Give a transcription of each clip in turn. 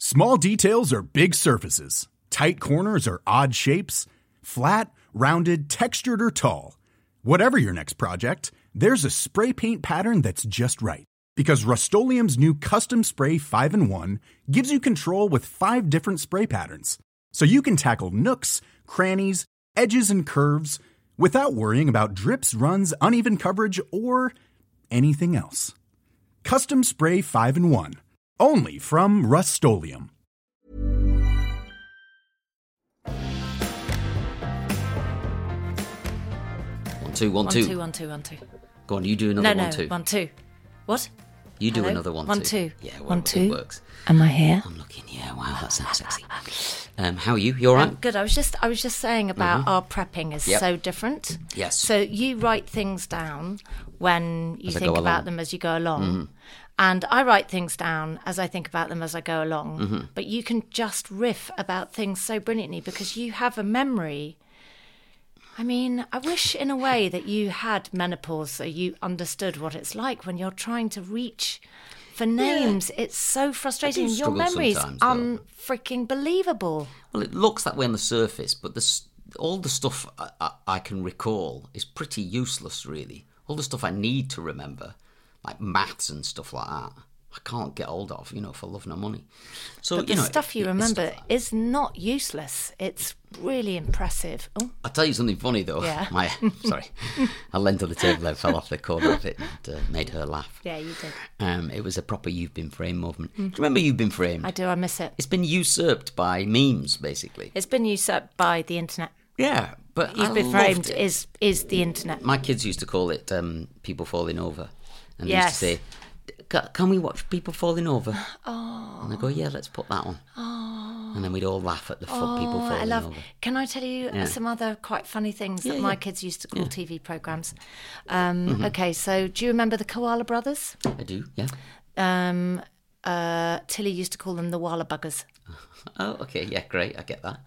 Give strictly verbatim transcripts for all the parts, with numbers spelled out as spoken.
Small details are big surfaces. Tight corners are odd shapes. Flat, rounded, textured, or tall. Whatever your next project, there's a spray paint pattern that's just right. Because Rust-Oleum's new Custom Spray five in one gives you control with five different spray patterns. So you can tackle nooks, crannies, edges, and curves without worrying about drips, runs, uneven coverage, or anything else. Custom Spray five in one. Only from Rust-Oleum. One, two, one, two. One, two, one, two, one, two. Go on, you do another no, one, no, two. one, two. What? You do Hello? another one, one two. two. Yeah, well, one, it two. works. Am I here? I'm looking, yeah, wow, that sounds sexy. Um, how are you? You all right? Um, good. I was just, I was just saying about Mm-hmm. our prepping is Yep. so different. Yes. So you write things down when you As I think go about along. them as you go along. Mm-hmm. And I write things down as I think about them as I go along. Mm-hmm. But you can just riff about things so brilliantly because you have a memory. I mean, I wish in a way that you had menopause so you understood what it's like when you're trying to reach for names. It's so frustrating. Your struggle memory's sometimes, though. unfreaking believable. Well, it looks that way on the surface, but the, s- all the stuff I, I, I can recall is pretty useless, really. All the stuff I need to remember, like maths and stuff like that, I can't get hold of, you know, for love nor money. So, But you the know, stuff you it- it's remember stuff like- is not useless. It's really impressive. Oh, I'll tell you something funny, though. Yeah. My, sorry. I leant on the table and fell off the corner of it and uh, made her laugh. yeah, you did. Um, it was a proper You've Been Framed moment. Do you remember You've Been Framed? I do. I miss it. It's been usurped by memes, basically. It's been usurped by the internet. Yeah, but You've I been loved framed it. is is the internet. My kids used to call it um, people falling over. And Yes. they used to say, "Ca- can we watch people falling over? Oh. And I go, yeah, let's put that on. Oh. And then we'd all laugh at the fo- people Oh, falling I love. over. Can I tell you Yeah. some other quite funny things that Yeah, my yeah. kids used to call T V programs? Um, Okay, so do you remember the Koala Brothers? I do, yeah. Um, uh, Tilly used to call them the Walla Buggers. Oh, okay, yeah, great, I get that.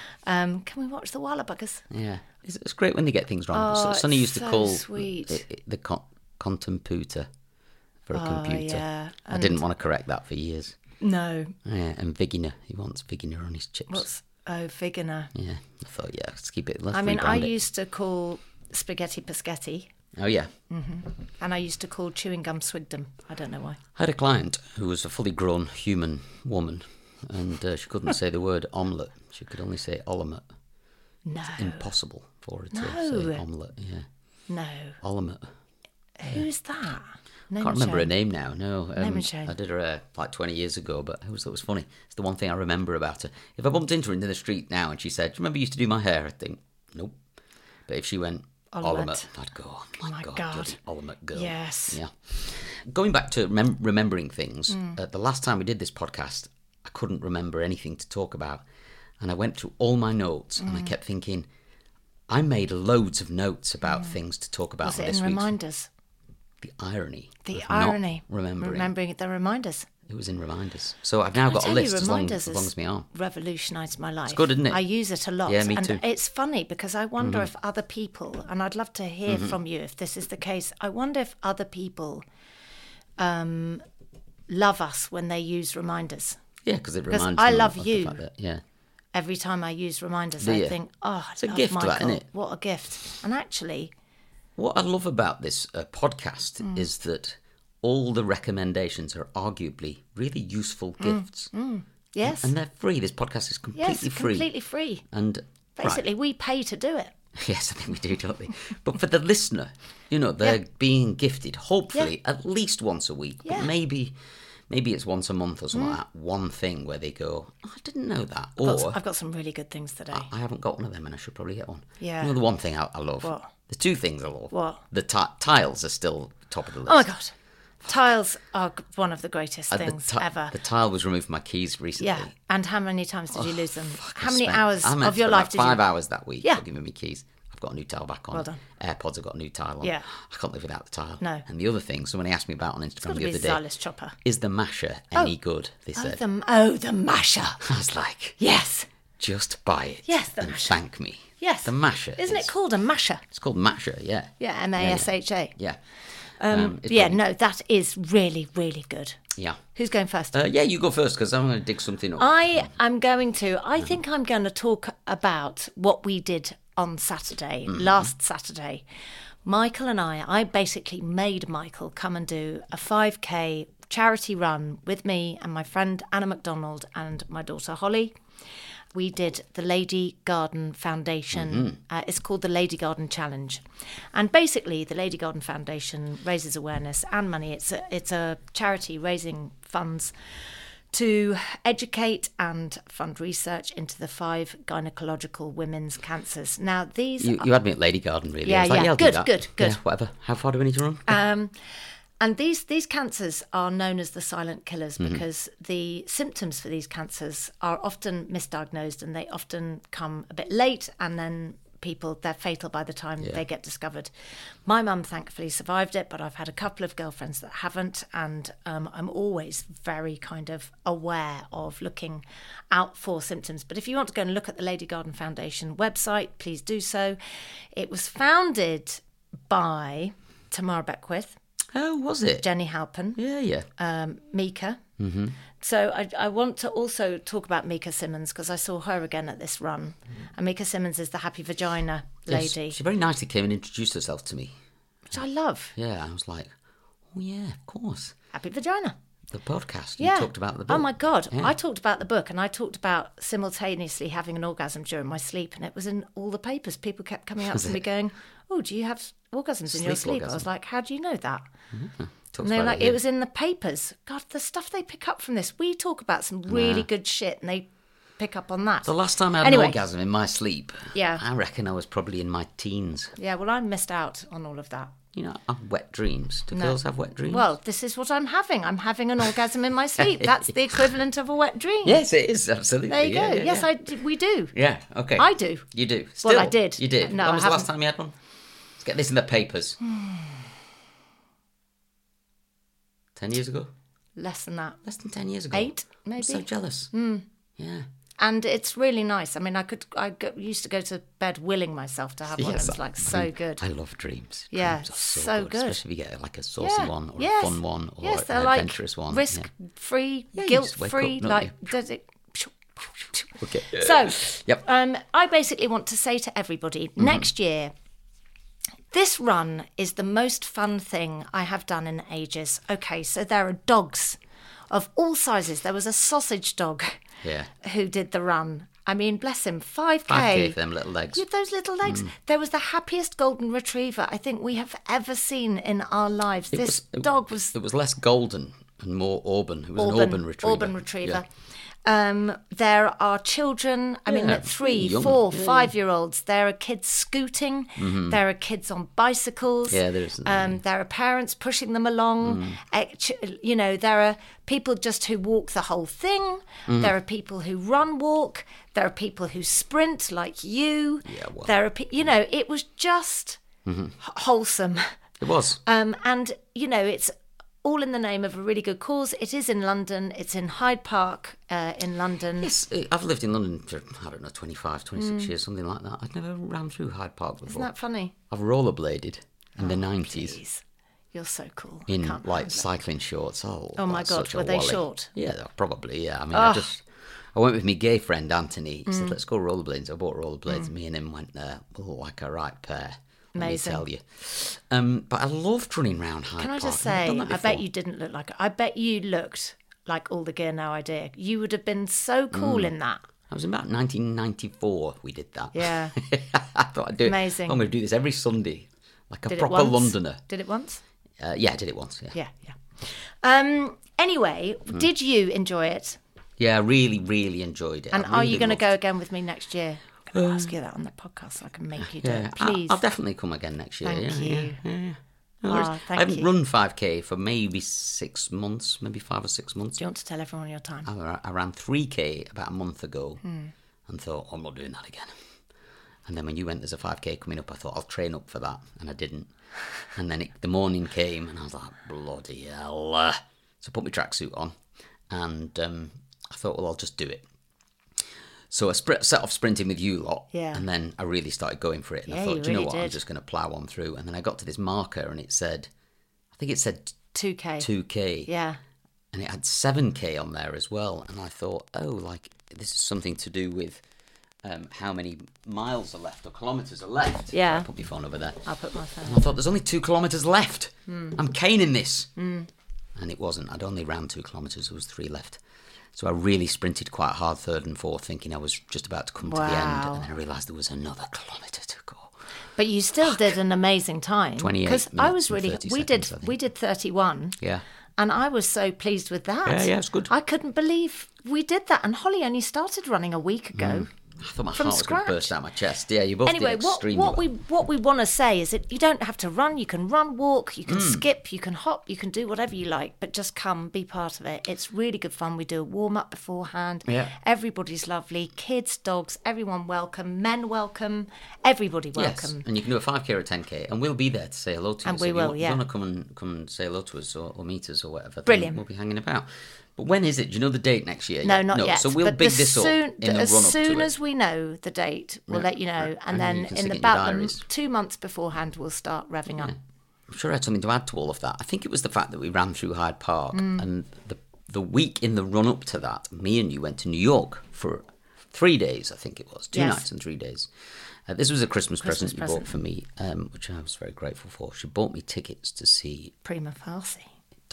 Um, can we watch the Walla Buggers? Yeah, it's, it's great when they get things wrong. Oh, So- Sonny it's used to so call sweet. it, it, the con- contemputer for a Oh, computer. yeah, I didn't want to correct that for years. No. Yeah, and Vigina, he wants Vigina on his chips. What's oh Vigana? Yeah, I thought, yeah, let's keep it. Let's I mean, I rebrand it. used to call spaghetti Paschetti, Oh yeah, and I used to call chewing gum Swigdom. I don't know why. I had a client who was a fully grown human woman, and uh, she couldn't say the word omelette. She could only say omelette. No, Impossible for her to No. say omelette. Yeah, no. omelette. Who's that? Name Can't and remember her shame. name now. No, um, Name and shame. I did her uh, like twenty years ago, but I always thought it was funny. It's the one thing I remember about her. If I bumped into her in the street now and she said, "Do you remember you used to do my hair?" I'd think, "Nope." But if she went Omelette. omelette, I'd go, "Oh my, my god, God. bloody omelette girl." Yes. Yeah. Going back to remem- remembering things, Mm. uh, the last time we did this podcast, I couldn't remember anything to talk about, and I went through all my notes, Mm. and I kept thinking, I made loads of notes about things to talk about. Mm. Was on it this in week's- reminders? The irony. The of not irony. remembering. Remembering the reminders. It was in reminders. So I've now got a I tell you, list as long, reminders as long has as me arm. revolutionised my life. It's good, isn't it? I use it a lot. Yeah, me and too. It's funny because I wonder Mm-hmm. if other people, and I'd love to hear from you if this is the case, I wonder if other people um, love us when they use reminders. Yeah, because it Because reminds I them love of you. the fact that, yeah. Every time I use reminders, Do I you? think, oh, I It's a love gift, Michael. that, isn't it? What a gift. And actually, What I love about this uh, podcast Mm. is that all the recommendations are arguably really useful gifts. yes. And they're free. This podcast is completely yes, free. completely free. And Basically, right. we pay to do it. Yes, I think we do, don't we? But for the listener, you know, they're Yeah. being gifted, hopefully, at least once a week. Yeah. But maybe maybe it's once a month or something like that. One thing where they go, oh, I didn't know that. I've got, Or, I've got some really good things today. I haven't got one of them and I should probably get one. Yeah. You know, the one thing I, I love? What? The two things I love. What? The ti- tiles are still top of the list. Oh my God. Tiles are g- one of the greatest Uh, the things ti- ever. The tile was removed from my keys recently. Yeah. And how many times did you lose them? Fuck, I How many spent- hours I meant of your spent life like did five you... hours that week Yeah. for giving me keys. I've got a new tile back on. Well done. AirPods have got a new tile on. Yeah. I can't live without the tile. No. And the other thing, somebody asked me about on It's Instagram got to the be other a day, Xylus chopper. is the masher any Oh. good? They Oh said. the, oh, the masher. I was like, Yes. just buy it. Yes, the and masher. thank me. Yes. The masher. Isn't is- it called a masher? It's called masher, yeah. Yeah, M A S H A. Yeah. Um, Um, it's yeah, brilliant. no, that is really, really good. Yeah. Who's going first? Uh, yeah, you go first because I'm going to dig something up. I am going to. I think I'm going to talk about what we did on Saturday, Mm-hmm. last Saturday. Michael and I, I basically made Michael come and do a five K charity run with me and my friend Anna McDonald and my daughter Holly. We did the Lady Garden Foundation. Mm-hmm. Uh, it's called the Lady Garden Challenge. And basically, the Lady Garden Foundation raises awareness and money. It's a, it's a charity raising funds to educate and fund research into the five gynecological women's cancers. Now, these... You, you had me at Lady Garden, really. Yeah, I was like, yeah. yeah I'll Good, do that. good, good. Yeah, whatever. How far do we need to run? Um, and these, these cancers are known as the silent killers Mm-hmm. because the symptoms for these cancers are often misdiagnosed and they often come a bit late, and then people, they're fatal by the time Yeah. they get discovered. My mum thankfully survived it, but I've had a couple of girlfriends that haven't, and um, I'm always very kind of aware of looking out for symptoms. But if you want to go and look at the Lady Garden Foundation website, please do so. It was founded by Tamara Beckwith, Oh, was it? Jenny Halpin, Yeah, yeah. um, Mika. Mm-hmm. So I, I want to also talk about Mika Simmons because I saw her again at this run. And Mika Simmons is the Happy Vagina Yes, lady, she very nicely came and introduced herself to me. which I love. Yeah, I was like, oh, yeah, of course. Happy Vagina. The podcast. Yeah. You talked about the book. Oh my God. Yeah. I talked about the book and I talked about simultaneously having an orgasm during my sleep, and it was in all the papers. People kept coming up Was to me it? going, oh, do you have orgasms in your Sleep sleep? I orgasm. was like, how do you know that? Talks And they were about like, yeah. it was in the papers. God, the stuff they pick up from this. We talk about some really Nah. good shit and they pick up on that. The last time I had Anyway. an orgasm in my sleep, Yeah. I reckon I was probably in my teens. Yeah, well, I missed out on all of that. You know, I have wet dreams. Do No. girls have wet dreams? Well, this is what I'm having. I'm having an orgasm in my sleep. That's the equivalent of a wet dream. yes, it is, absolutely. There you yeah, go. yeah, yes, yeah. I d- we do. Yeah, okay. I do. You do. Well, I Still, did. You did. No, when I was the last haven't. time you had one? Let's get this in the papers. Ten years ago? Less than that. Less than ten years ago. Eight, maybe. I'm so jealous. Yeah. And it's really nice. I mean, I could. I go, used to go to bed willing myself to have one. Yes, It's like I so mean, good. I love dreams. Yeah, Dreams are so, so good, good. especially if you get like a saucy Yeah, one or yes. a fun one or yes, an they're like adventurous one. risk-free, Yeah, you just wake guilt-free. up, don't Like, does it? Yeah. Okay. So, Yep. um, I basically want to say to everybody, Mm-hmm. next year, this run is the most fun thing I have done in ages. Okay, so there are dogs of all sizes. There was a sausage dog Yeah. who did the run. I mean, bless him, five K. five K for them little legs. With those little legs. There was the happiest golden retriever I think we have ever seen in our lives. It this was- it- dog was It was less golden and more auburn. It was Auburn, an auburn retriever. Auburn retriever. Um, there are children, I mean, Yeah, at three, young. four, Yeah, yeah. five-year-olds. There are kids scooting. There are kids on bicycles. Yeah, there is. Um, there are parents pushing them along. Uh, ch- You know, there are people just who walk the whole thing. There are people who run walk. There are people who sprint like you. Yeah, well. There are, pe- you know, it was just h- wholesome. It was. Um, and, you know, it's all in the name of a really good cause. It is in London. It's in Hyde Park uh, in London. Yes, uh, I've lived in London for, I don't know, twenty-five, twenty-six years, something like that. I'd never ran through Hyde Park before. Isn't that funny? I've rollerbladed in the nineties Please. You're so cool. I in can't like handle it. cycling shorts. Oh, Oh my that's God, such a were they wally. short? Yeah, they were probably, yeah. I mean, I just, I went with my gay friend Anthony. He said, Mm. let's go rollerblading. So I bought rollerblades. Me and him went there. Oh, like a right pair. Let Amazing. me tell you. Um, but I loved running around Hyde Can I Park. just I've never say, done that I bet before. you didn't look like it. I bet you looked like all the gear now idea. You would have been so cool Mm. in that. I was about nineteen ninety-four we did that. Yeah. I thought I'd do it. Amazing. I'm going to do this every Sunday. Like a Did it proper once? Londoner. Did it once? Uh, yeah, I did it once, yeah. Yeah, yeah. Um. Anyway, did you enjoy it? Yeah, I really, really enjoyed it. And I are really you going to loved go it. again with me next year? I'm going to ask you that on the podcast so I can make you do Yeah, it. I- Please. I'll definitely come again next year. Thank yeah, you. Yeah, yeah, yeah. No Ah, worries. thank I haven't you. run five K for maybe six months, maybe five or six months. Do you want to tell everyone your time? I, ra- I ran three K about a month ago Hmm. and thought, I'm not doing that again. And then when you went, there's a five K coming up, I thought, I'll train up for that. And I didn't. And then it, the morning came and I was like, bloody hell. uh. So I put my tracksuit on and um, I thought, well, I'll just do it. So I spr- set off sprinting with you lot, Yeah. and then I really started going for it. And Yeah, I thought, you do you know really what, I'm did. just going to plough on through. And then I got to this marker and it said, I think it said two K. two K. Yeah. and it had seven K on there as well. And I thought, oh, like, this is something to do with um, how many miles are left or kilometres are left. Yeah. I'll put my phone over there. I'll put my phone. And I thought, there's only two kilometres left. Mm. I'm caning this. Mm. And it wasn't. I'd only ran two kilometres. There was three left. So I really sprinted quite hard, third and fourth, thinking I was just about to come wow. to the end. And then I realised there was another kilometre to go. But you still did an amazing time. twenty-eight because I was minutes really. and We thirty did. seconds, I We think. did thirty-one. Yeah. And I was so pleased with that. Yeah, yeah, it's good. I couldn't believe we did that. And Holly only started running a week ago. Mm. I thought my From heart was going scratch. to burst out my chest. Yeah, you both Anyway, did what, extremely what well. we what we want to say is that you don't have to run. You can run, walk, you can Mm. skip, you can hop, you can do whatever you like, but just come, be part of it. It's really good fun. We do a warm up beforehand. Yeah. Everybody's lovely. Kids, dogs, everyone welcome. Men welcome. Everybody welcome. Yes, and you can do a five K or a ten K, and we'll be there to say hello to you. And So we if you will, want- yeah. If you want to come and come and say hello to us or, or meet us or whatever, then Brilliant. we'll be hanging about. But when is it? Do you know the date next year? No, yet? not yet. So we'll but big the this soon, up in the as run up soon to as it. we know the date, we'll Yeah, let you know, right. and And then you can in stick the it in your about the diaries. two months beforehand, we'll start revving up. I'm sure I had something to add to all of that. I think it was the fact that we ran through Hyde Park, Mm. and the the week in the run up to that, me and you went to New York for three days. I think it was two Yes. nights and three days. Uh, this was a Christmas, Christmas present you present. bought for me, um, which I was very grateful for. She bought me tickets to see. Prima facie.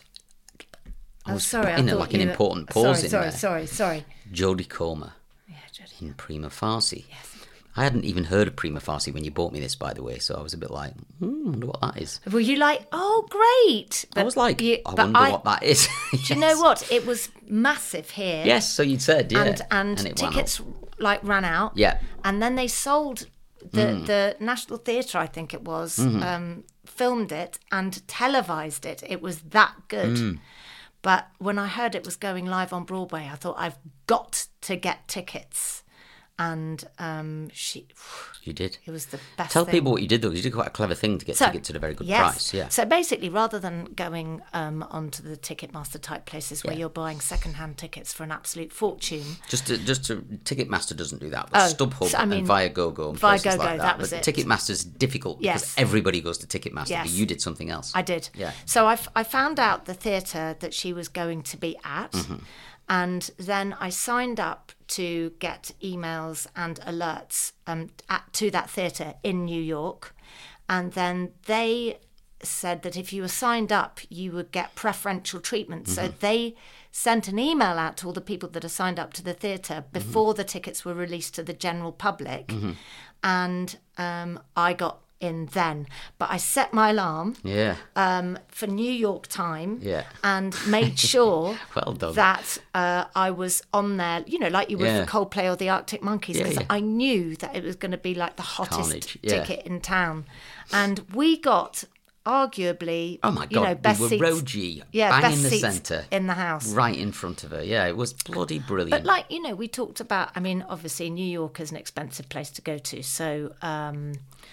I Oh, was sorry, I putting a, thought like an you were- important sorry, pause in sorry, there. Sorry, sorry, Jodie Comer Yeah, Jodie. in Prima Facie. Yes. I hadn't even heard of Prima Facie when you bought me this, by the way, so I was a bit like, hmm, I wonder what that is. Were you like, oh, great? I was like, you- I but wonder I- what that is. Do you know what? It was massive here. Yes, so you'd said, yeah. And and, it ran tickets up. like ran out. Yeah. And then they sold the Mm. the National Theatre, I think it was, Mm-hmm. um, filmed it and televised it. It was that good. Mm. But when I heard it was going live on Broadway, I thought I've got to get tickets. And um, she, You did. it was the best. Tell thing. people what you did, though, because you did quite a clever thing to get So, tickets at a very good yes. price. Yeah. So basically, rather than going um, onto the Ticketmaster type places where Yeah. you're buying second-hand tickets for an absolute fortune, Just to, just to, Ticketmaster doesn't do that, but Oh, StubHub so, I mean, and Viagogo and places Viagogo, like that. that was but it. Ticketmaster's difficult because Yes. everybody goes to Ticketmaster, Yes. but you did something else. I did. Yeah. So I, f- I found out the theatre that she was going to be at, Mm-hmm. and then I signed up to get emails and alerts um, at, to that theatre in New York, and then they said that if you were signed up, you would get preferential treatment. So Mm-hmm. they sent an email out to all the people that are signed up to the theatre Mm-hmm. before the tickets were released to the general public, and um, I got in then. But I set my alarm Yeah. um, for New York time Yeah. and made sure Well done. that uh, I was on there, you know, like you would Yeah. for Coldplay or the Arctic Monkeys, Yeah, because yeah. I knew that it was going to be like the hottest Carnage, yeah. ticket in town. And we got arguably, Oh, my you know, God. best we were seats. row G, Yeah, bang best in the seats centre, in the house. right in front of her. Yeah, it was bloody brilliant. But like, you know, we talked about, I mean, obviously New York is an expensive place to go to. So, um,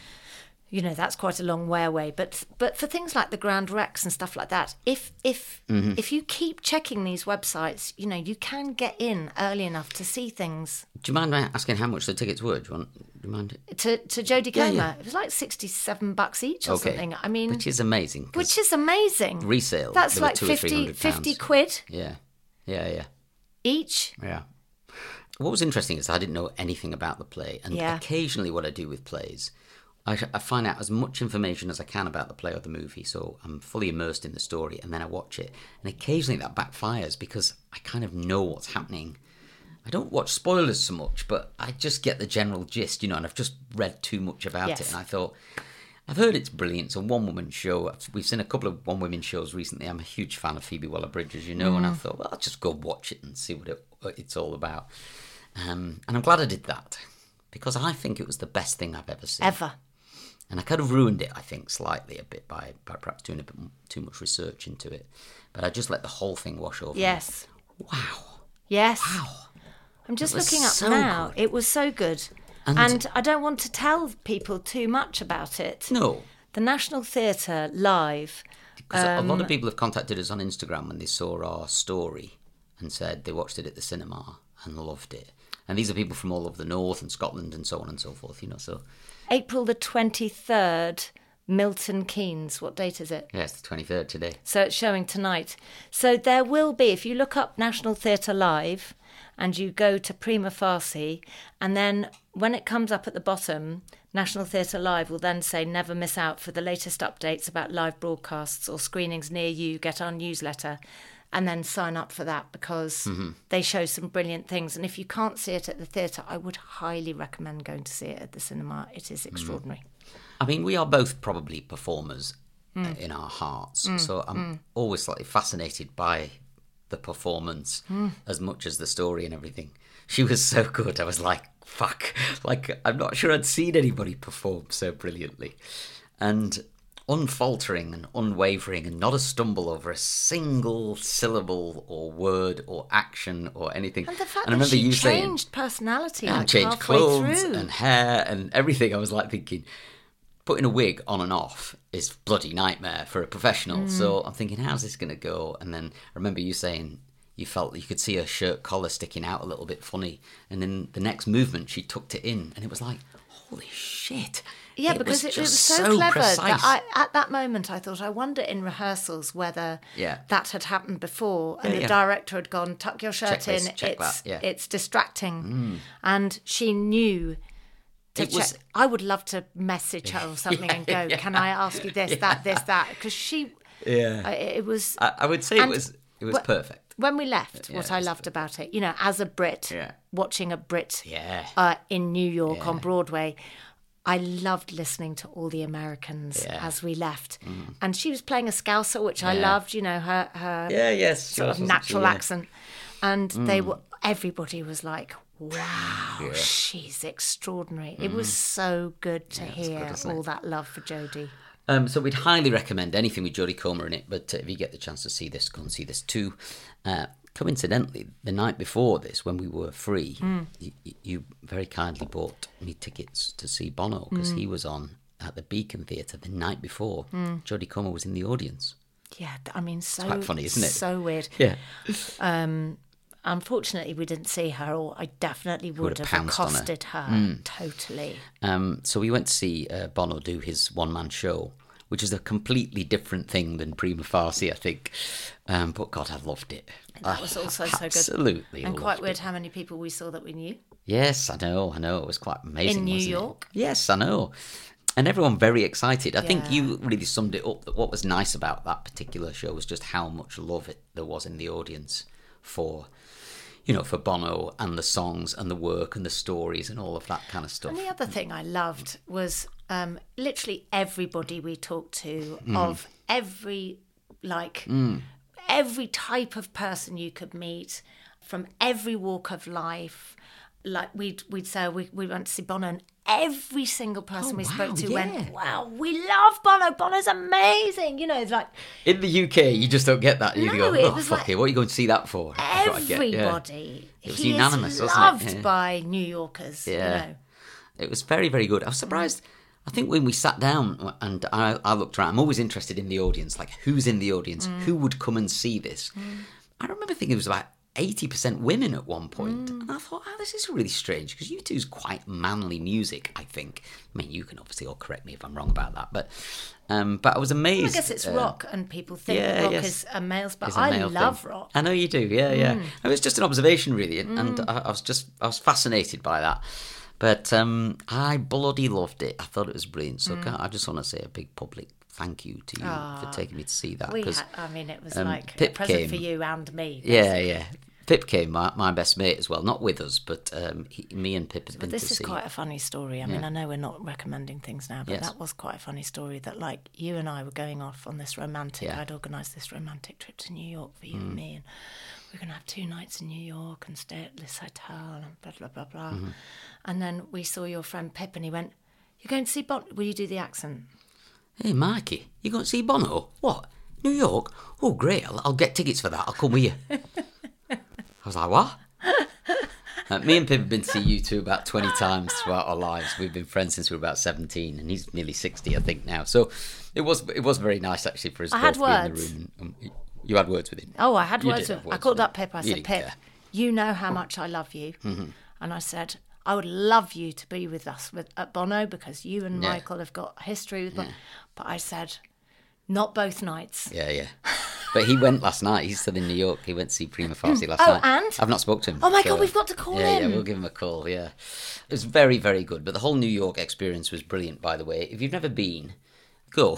you know, that's quite a long way away. But but for things like the Grand Rex and stuff like that, if if Mm-hmm. if you keep checking these websites, you know, you can get in early enough to see things. Do you mind asking how much the tickets were? Do you, want, do you mind? To to Jodie Yeah, Comer, yeah. it was like sixty-seven bucks each or Okay. something. I mean, Which is amazing. 'cause which is amazing. resale. That's they were like two or three fifty, hundred pounds. fifty quid Yeah, yeah, yeah. each. Yeah. What was interesting is I didn't know anything about the play, and Yeah. occasionally what I do with plays, I, I find out as much information as I can about the play or the movie, so I'm fully immersed in the story, and then I watch it, and occasionally that backfires because I kind of know what's happening. I don't watch spoilers so much, but I just get the general gist, you know, and I've just read too much about Yes. it, and I thought, I've heard it's brilliant. It's a one-woman show. We've seen a couple of one-woman shows recently. I'm a huge fan of Phoebe Waller-Bridge, you know, Mm. and I thought, well, I'll just go watch it and see what, it, what it's all about. Um, and I'm glad I did that, because I think it was the best thing I've ever seen. Ever. And I kind of ruined it, I think, slightly a bit by, by perhaps doing a bit too much research into it. But I just let the whole thing wash over me. Yes. Wow. Yes. Wow. I'm just It was looking up so now. good. It was so good. And- And, I don't want to tell people too much about it. No. The National Theatre live. Because a lot Um, of people have contacted us on Instagram when they saw our story and said they watched it at the cinema and loved it. And these are people from all over the north and Scotland and so on and so forth, you know, so... April the twenty-third, Milton Keynes. What date is it? Yeah, it's the twenty-third today. So it's showing tonight. So there will be, if you look up National Theatre Live and you go to Prima Facie, and then when it comes up at the bottom, National Theatre Live will then say never miss out for the latest updates about live broadcasts or screenings near you, get our newsletter, and then sign up for that because mm-hmm. they show some brilliant things. And if you can't see it at the theatre, I would highly recommend going to see it at the cinema. It is extraordinary. Mm. I mean, we are both probably performers mm. uh, in our hearts, mm. so I'm mm. always slightly fascinated by the performance mm. as much as the story and everything. She was so good. I was like, fuck. Like, I'm not sure I'd seen anybody perform so brilliantly. And unfaltering and unwavering and not a stumble over a single syllable or word or action or anything. And the fact and I that she you changed saying, personality and like changed halfway clothes through. and hair and everything. I was like thinking, putting a wig on and off is bloody nightmare for a professional. Mm. So I'm thinking, how's this going to go? And then I remember you saying you felt you could see her shirt collar sticking out a little bit funny. And then the next movement, she tucked it in. And it was like, holy shit. Yeah, it because was it, it was so, so clever precise. that I, at that moment I thought, I wonder in rehearsals whether yeah. that had happened before and yeah, the yeah. director had gone, tuck your shirt check in, this, check it's that, yeah. it's distracting. Mm. And she knew to it check. Was... I would love to message her or something yeah, and go, yeah. can I ask you this, yeah. that, this, that? Because she, yeah, uh, it was... I, I would say it was it was wh- perfect. When we left, yeah, what I loved perfect. about it, you know, as a Brit, yeah. watching a Brit yeah. uh, in New York yeah. on Broadway, I loved listening to all the Americans yeah. as we left. Mm. And she was playing a Scouser, which yeah. I loved, you know, her, her yeah, yes, sort of natural she, yeah. accent. And mm. they were, everybody was like, wow, yeah. she's extraordinary. Mm. It was so good to yeah, hear good, all that love for Jodie. Um, so we'd highly recommend anything with Jodie Comer in it, but uh, if you get the chance to see this, go and see this too. Uh, coincidentally, the night before this, when we were free, mm. you, you very kindly bought me tickets to see Bono because mm. he was on at the Beacon Theatre the night before. Mm. Jodie Comer was in the audience. Yeah, I mean, so it's quite funny, isn't it? So weird. Yeah. Um, unfortunately, we didn't see her, or I definitely would, would have, have accosted her, her mm. totally. Um, so we went to see uh, Bono do his one-man show, which is a completely different thing than Prima Facie, I think. Um, but God, I loved it. That was also so good. Absolutely. And quite weird it. how many people we saw that we knew. Yes, I know, I know. It was quite amazing, In New wasn't York? It? Yes, I know. And everyone very excited. I yeah. think you really summed it up, that what was nice about that particular show was just how much love it there was in the audience for, you know, for Bono and the songs and the work and the stories and all of that kind of stuff. And the other thing I loved was um, literally everybody we talked to mm. of every, like, mm. every type of person you could meet from every walk of life. Like we'd we'd say we, we went to see Bono, and every single person oh, we wow, spoke to yeah. went, wow, we love Bono. Bono's amazing. You know, it's like... In the U K, you just don't get that. You no, go, it oh, was fuck like it, what are you going to see that for? Everybody. Yeah. It was he unanimous, is wasn't loved it? Yeah. by New Yorkers. Yeah. You know. It was very, very good. I was surprised. I think when we sat down and I, I looked around, I'm always interested in the audience, like who's in the audience, mm. who would come and see this. Mm. I remember thinking it was about eighty percent women at one point. Mm. And I thought, oh, this is really strange, because U two's quite manly music, I think. I mean, you can obviously all correct me if I'm wrong about that, but um, but I was amazed. Well, I guess it's uh, rock, and people think yeah, rock yes. is a male's, but It's a I male love thing. rock. I know you do, yeah, yeah. Mm. It was just an observation, really, and, Mm. and I, I was just, I was fascinated by that. But um, I bloody loved it. I thought it was brilliant. So mm. I just want to say a big public thank you to you oh, for taking me to see that. We had, I mean, it was um, like Pip a present came, for you and me. Yeah, yeah. Pip came, my, my best mate as well. Not with us, but um, he, me and Pip had been but this to is see. quite a funny story. I mean, Yeah. I know we're not recommending things now, but Yes. that was quite a funny story that, like, you and I were going off on this romantic, Yeah. I'd organised this romantic trip to New York for you Mm. and me, and we we're going to have two nights in New York and stay at this hotel and blah, blah, blah, blah. Mm-hmm. And then we saw your friend Pip and he went, you're going to see Bono? Will you do the accent? Hey, Mikey, you going to see Bono? What? New York? Oh, great. I'll, I'll get tickets for that. I'll come with you. I was like, what? Uh, me and Pip have been to see U two about twenty times throughout our lives. We've been friends since we were about seventeen, and he's nearly sixty, I think, now. So it was it was very nice, actually, for us I both had to be in words. the room. And, um, you had words with him? Oh, I had You words did with have I words called with up Pip. I him. said, You didn't Pip, care. you know how much I love you. Mm-hmm. And I said, I would love you to be with us with, at Bono because you and Yeah. Michael have got history with Bono. But I said, not both nights. Yeah, yeah. But he went last night. He's still in New York. He went to see Prima Facie last Oh, night. and? I've not spoke to him. Oh my so- God, we've got to call yeah, him. Yeah, we'll give him a call, yeah. It was very, very good. But the whole New York experience was brilliant, by the way. If you've never been, go.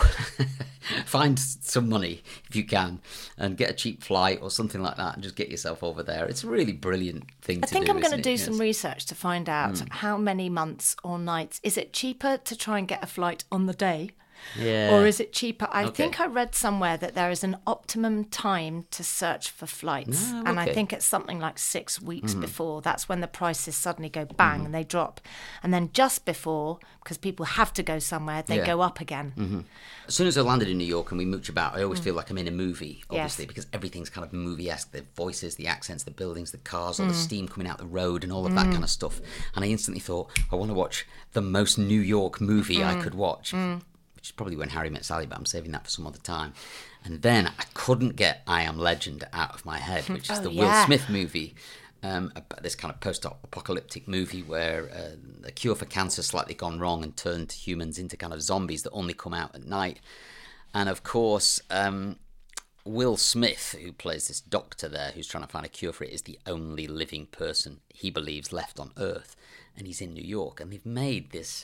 Find some money, if you can, and get a cheap flight or something like that and just get yourself over there. It's a really brilliant thing I to think do, I'm going to isn't do it? some Yes. research to find out how many months or nights. Is it cheaper to try and get a flight on the day? Yeah. Or is it cheaper? I Okay. think I read somewhere that there is an optimum time to search for flights. Ah, And I okay. think it's something like six weeks before. That's when the prices suddenly go bang and they drop. And then just before, because people have to go somewhere, they Yeah. go up again. As soon as I landed in New York and we mooch about, I always feel like I'm in a movie, Yes. obviously, because everything's kind of movie-esque. The voices, the accents, the buildings, the cars, all the steam coming out the road and all of that kind of stuff. And I instantly thought, I want to watch the most New York movie I could watch, which is probably When Harry Met Sally, but I'm saving that for some other time. And then I couldn't get I Am Legend out of my head, which is Oh, the yeah. Will Smith movie. Um, about this kind of post-apocalyptic movie where uh, the cure for cancer slightly gone wrong and turned humans into kind of zombies that only come out at night. And of course, um, Will Smith, who plays this doctor there who's trying to find a cure for it, is the only living person he believes left on Earth. And he's in New York. And they've made this,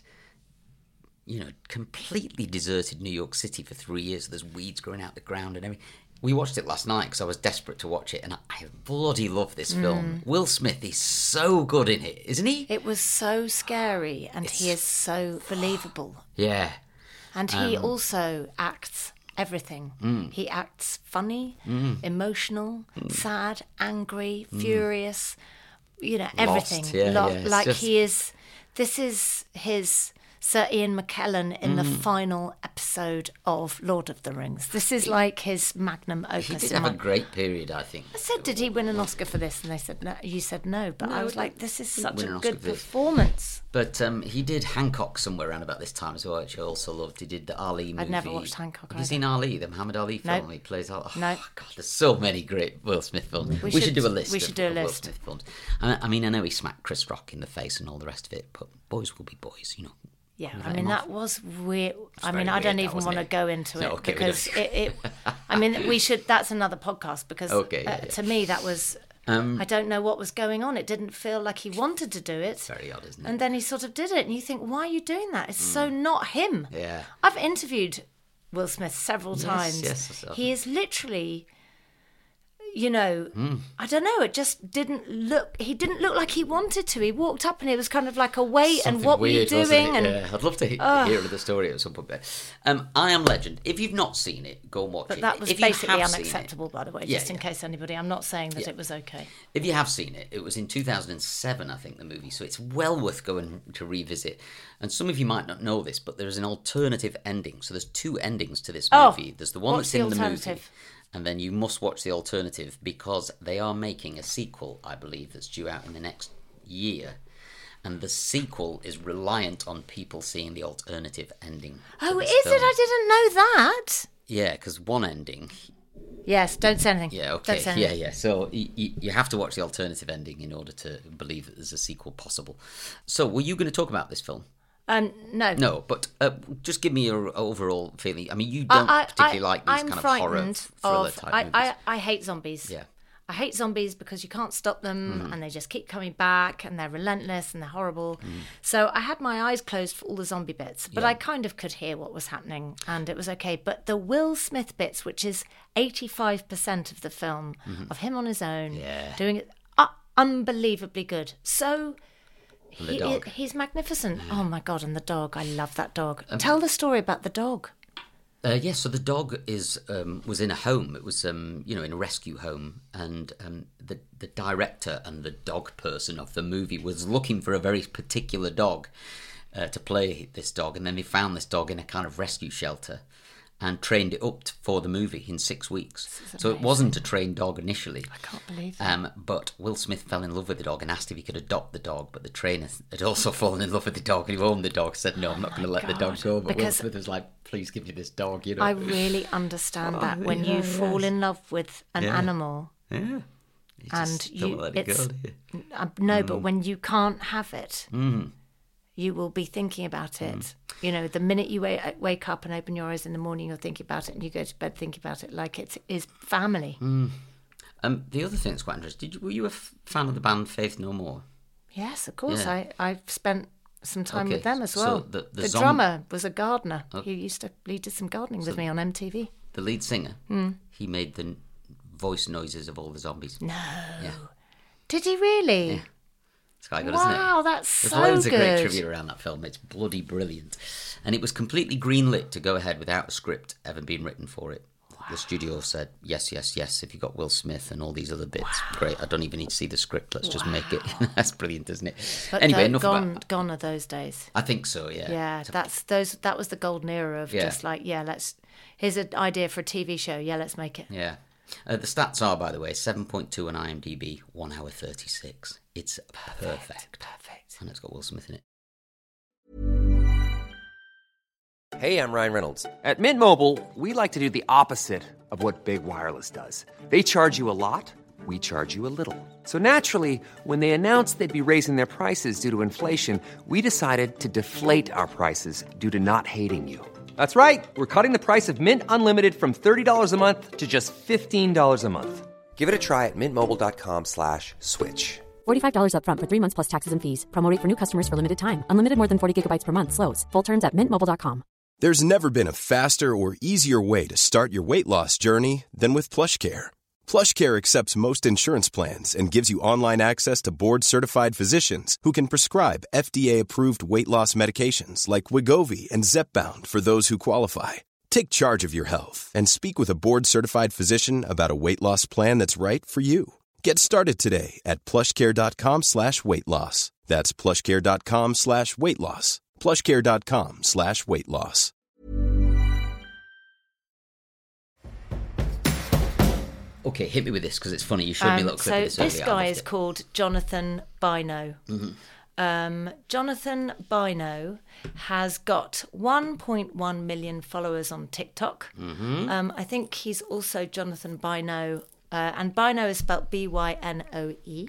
you know, completely deserted New York City for three years. There's weeds growing out the ground and everything. We watched it last night because I was desperate to watch it. And I, I bloody love this film. Will Smith is so good in it, isn't he? It was so scary and he It's- is so believable. Yeah. And he Um, also acts everything. Mm. He acts funny, emotional, Mm. sad, angry, furious, you know, everything. Lost, yeah, Lo- yeah, it's like just- he is, this is his Sir Ian McKellen in Mm. the final episode of Lord of the Rings. This is like his magnum opus. He did And have a I- great period, I think. I said, did he win an Oscar for this? And they said, no. You said no. But No, I was he like, this is didn't such win an a Oscar good for this. performance. But um, he did Hancock somewhere around about this time as well, which I also loved. He did the Ali movie. I'd never watched Hancock Have you either. seen Ali, the Muhammad Ali film? Nope. He plays all. Oh, No. God, there's so many great Will Smith films. We, should, should- do a list. we of, should do a of Will list. Smith films. I, I mean, I know he smacked Chris Rock in the face and all the rest of it, but boys will be boys, you know. Yeah, We I let mean him that off. was weird. I very mean, I weird, don't that, even wasn't want to it? go into No, it okay, we because don't. it, it. I mean, we should. That's another podcast because Okay, yeah, uh, yeah. to me that was. Um, I don't know what was going on. It didn't feel like he wanted to do it. Very odd, isn't it? And then he sort of did it, and you think, why are you doing that? It's so not him. Yeah. I've interviewed Will Smith several Yes, times. yes, I saw he that. is literally. You know, Hmm. I don't know. It just didn't look. He didn't look like he wanted to. He walked up and it was kind of like a wait and Something what weird, were you wasn't doing? it? And yeah, I'd love to he- hear the story at some point. But, um, I Am Legend. If you've not seen it, go and watch But it. that was if you basically have seen it- unacceptable, by the way, Yeah, just in yeah. case anybody. I'm not saying that Yeah. it was okay. If you have seen it, it was in two thousand seven, I think, the movie, so it's well worth going to revisit. And some of you might not know this, but there's an alternative ending. So there's two endings to this Oh, movie. There's the one what's that's the in the movie, alternative? and then you must watch the alternative because they are making a sequel, I believe, that's due out in the next year. And the sequel is reliant on people seeing the alternative ending. to Oh, this is film. it? I didn't know that. Yeah, because one ending. Yes, don't say anything. Yeah, Don't okay. say Yeah, anything. yeah. So y- y- you have to watch the alternative ending in order to believe that there's a sequel possible. So were you going to talk about this film? Um, no. No, but uh, just give me your overall feeling. I mean, you don't particularly like these I'm kind of horror frightened thriller of, type I, movies. I, I hate zombies. Yeah. I hate zombies because you can't stop them Mm-hmm. and they just keep coming back and they're relentless and they're horrible. Mm. So I had my eyes closed for all the zombie bits, but Yeah. I kind of could hear what was happening and it was okay. But the Will Smith bits, which is eighty-five percent of the film, of him on his own, Mm-hmm. Yeah. doing it uh, unbelievably good. So And the he, dog. he's magnificent. Oh my God, and the dog. I love that dog. Um, Tell the story about the dog. Uh, yes, so the dog is um, was in a home. It was um, you know in a rescue home, and um, the the director and the dog person of the movie was looking for a very particular dog uh, to play this dog, and then they found this dog in a kind of rescue shelter and trained it up t- for the movie in six weeks. So it wasn't a trained dog initially. I can't believe that. Um, but Will Smith fell in love with the dog and asked if he could adopt the dog, but the trainer had also fallen in love with the dog and he owned the dog, said, no, I'm not going to let the dog God. go. But Will Because- Smith was like, please give me this dog, you know. I really understand that when Oh, yeah, you fall yes. in love with an Yeah. animal, Yeah. You and just you don't let it it's go, do you? uh, no, Mm. but when you can't have it, Mm. you will be thinking about it. Mm. You know, the minute you wake, wake up and open your eyes in the morning, you're thinking about it, and you go to bed thinking about it like it is family. Mm. Um, the other thing that's quite interesting, did you, were you a f- fan of the band Faith No More? Yes, of course. Yeah. I, I've spent some time Okay, with them as so well. the- the the zom- drummer was a gardener. Oh. He used to, he did some gardening So- with me on M T V. The lead singer, Mm. he made the n- voice noises of all the zombies. No. Yeah. Did he really? Yeah. It's quite good, isn't it? Wow, that's There's so loads good. of great trivia around that film. It's bloody brilliant. And it was completely greenlit to go ahead without a script ever being written for it. Wow. The studio said, yes, yes, yes, if you've got Will Smith and all these other bits, wow. great. I don't even need to see the script. Let's wow. just make it. That's brilliant, isn't it? But anyway, enough gone, about... Gone are those days. I think so, yeah. Yeah, that's those. That was the golden era of yeah. just like, yeah, let's... Here's an idea for a T V show. Yeah, let's make it. Yeah. Uh, the stats are, by the way, seven point two on IMDb, one hour thirty-six. It's perfect. Perfect. And it's got Will Smith in it. Hey, I'm Ryan Reynolds. At Mint Mobile, we like to do the opposite of what Big Wireless does. They charge you a lot, we charge you a little. So naturally, when they announced they'd be raising their prices due to inflation, we decided to deflate our prices due to not hating you. That's right. We're cutting the price of Mint Unlimited from thirty dollars a month to just fifteen dollars a month. Give it a try at mintmobile.com slash switch. forty-five dollars up front for three months plus taxes and fees. Promo rate for new customers for limited time. Unlimited more than forty gigabytes per month. Slows full terms at mint mobile dot com. There's never been a faster or easier way to start your weight loss journey than with PlushCare. PlushCare accepts most insurance plans and gives you online access to board-certified physicians who can prescribe F D A-approved weight loss medications like Wegovy and Zepbound for those who qualify. Take charge of your health and speak with a board-certified physician about a weight loss plan that's right for you. Get started today at plushcare.com slash weight loss. That's plushcare.com slash weight loss. plushcare.com slash weight loss. Okay, hit me with this because it's funny. You showed um, me a little clip so of this this earlier. guy is called Jonathan Bino. Mm-hmm. Um, Jonathan Bino has got one point one million followers on TikTok. Mm-hmm. Um, I think he's also Jonathan Bino, uh, and Bino is spelled B Y N O E.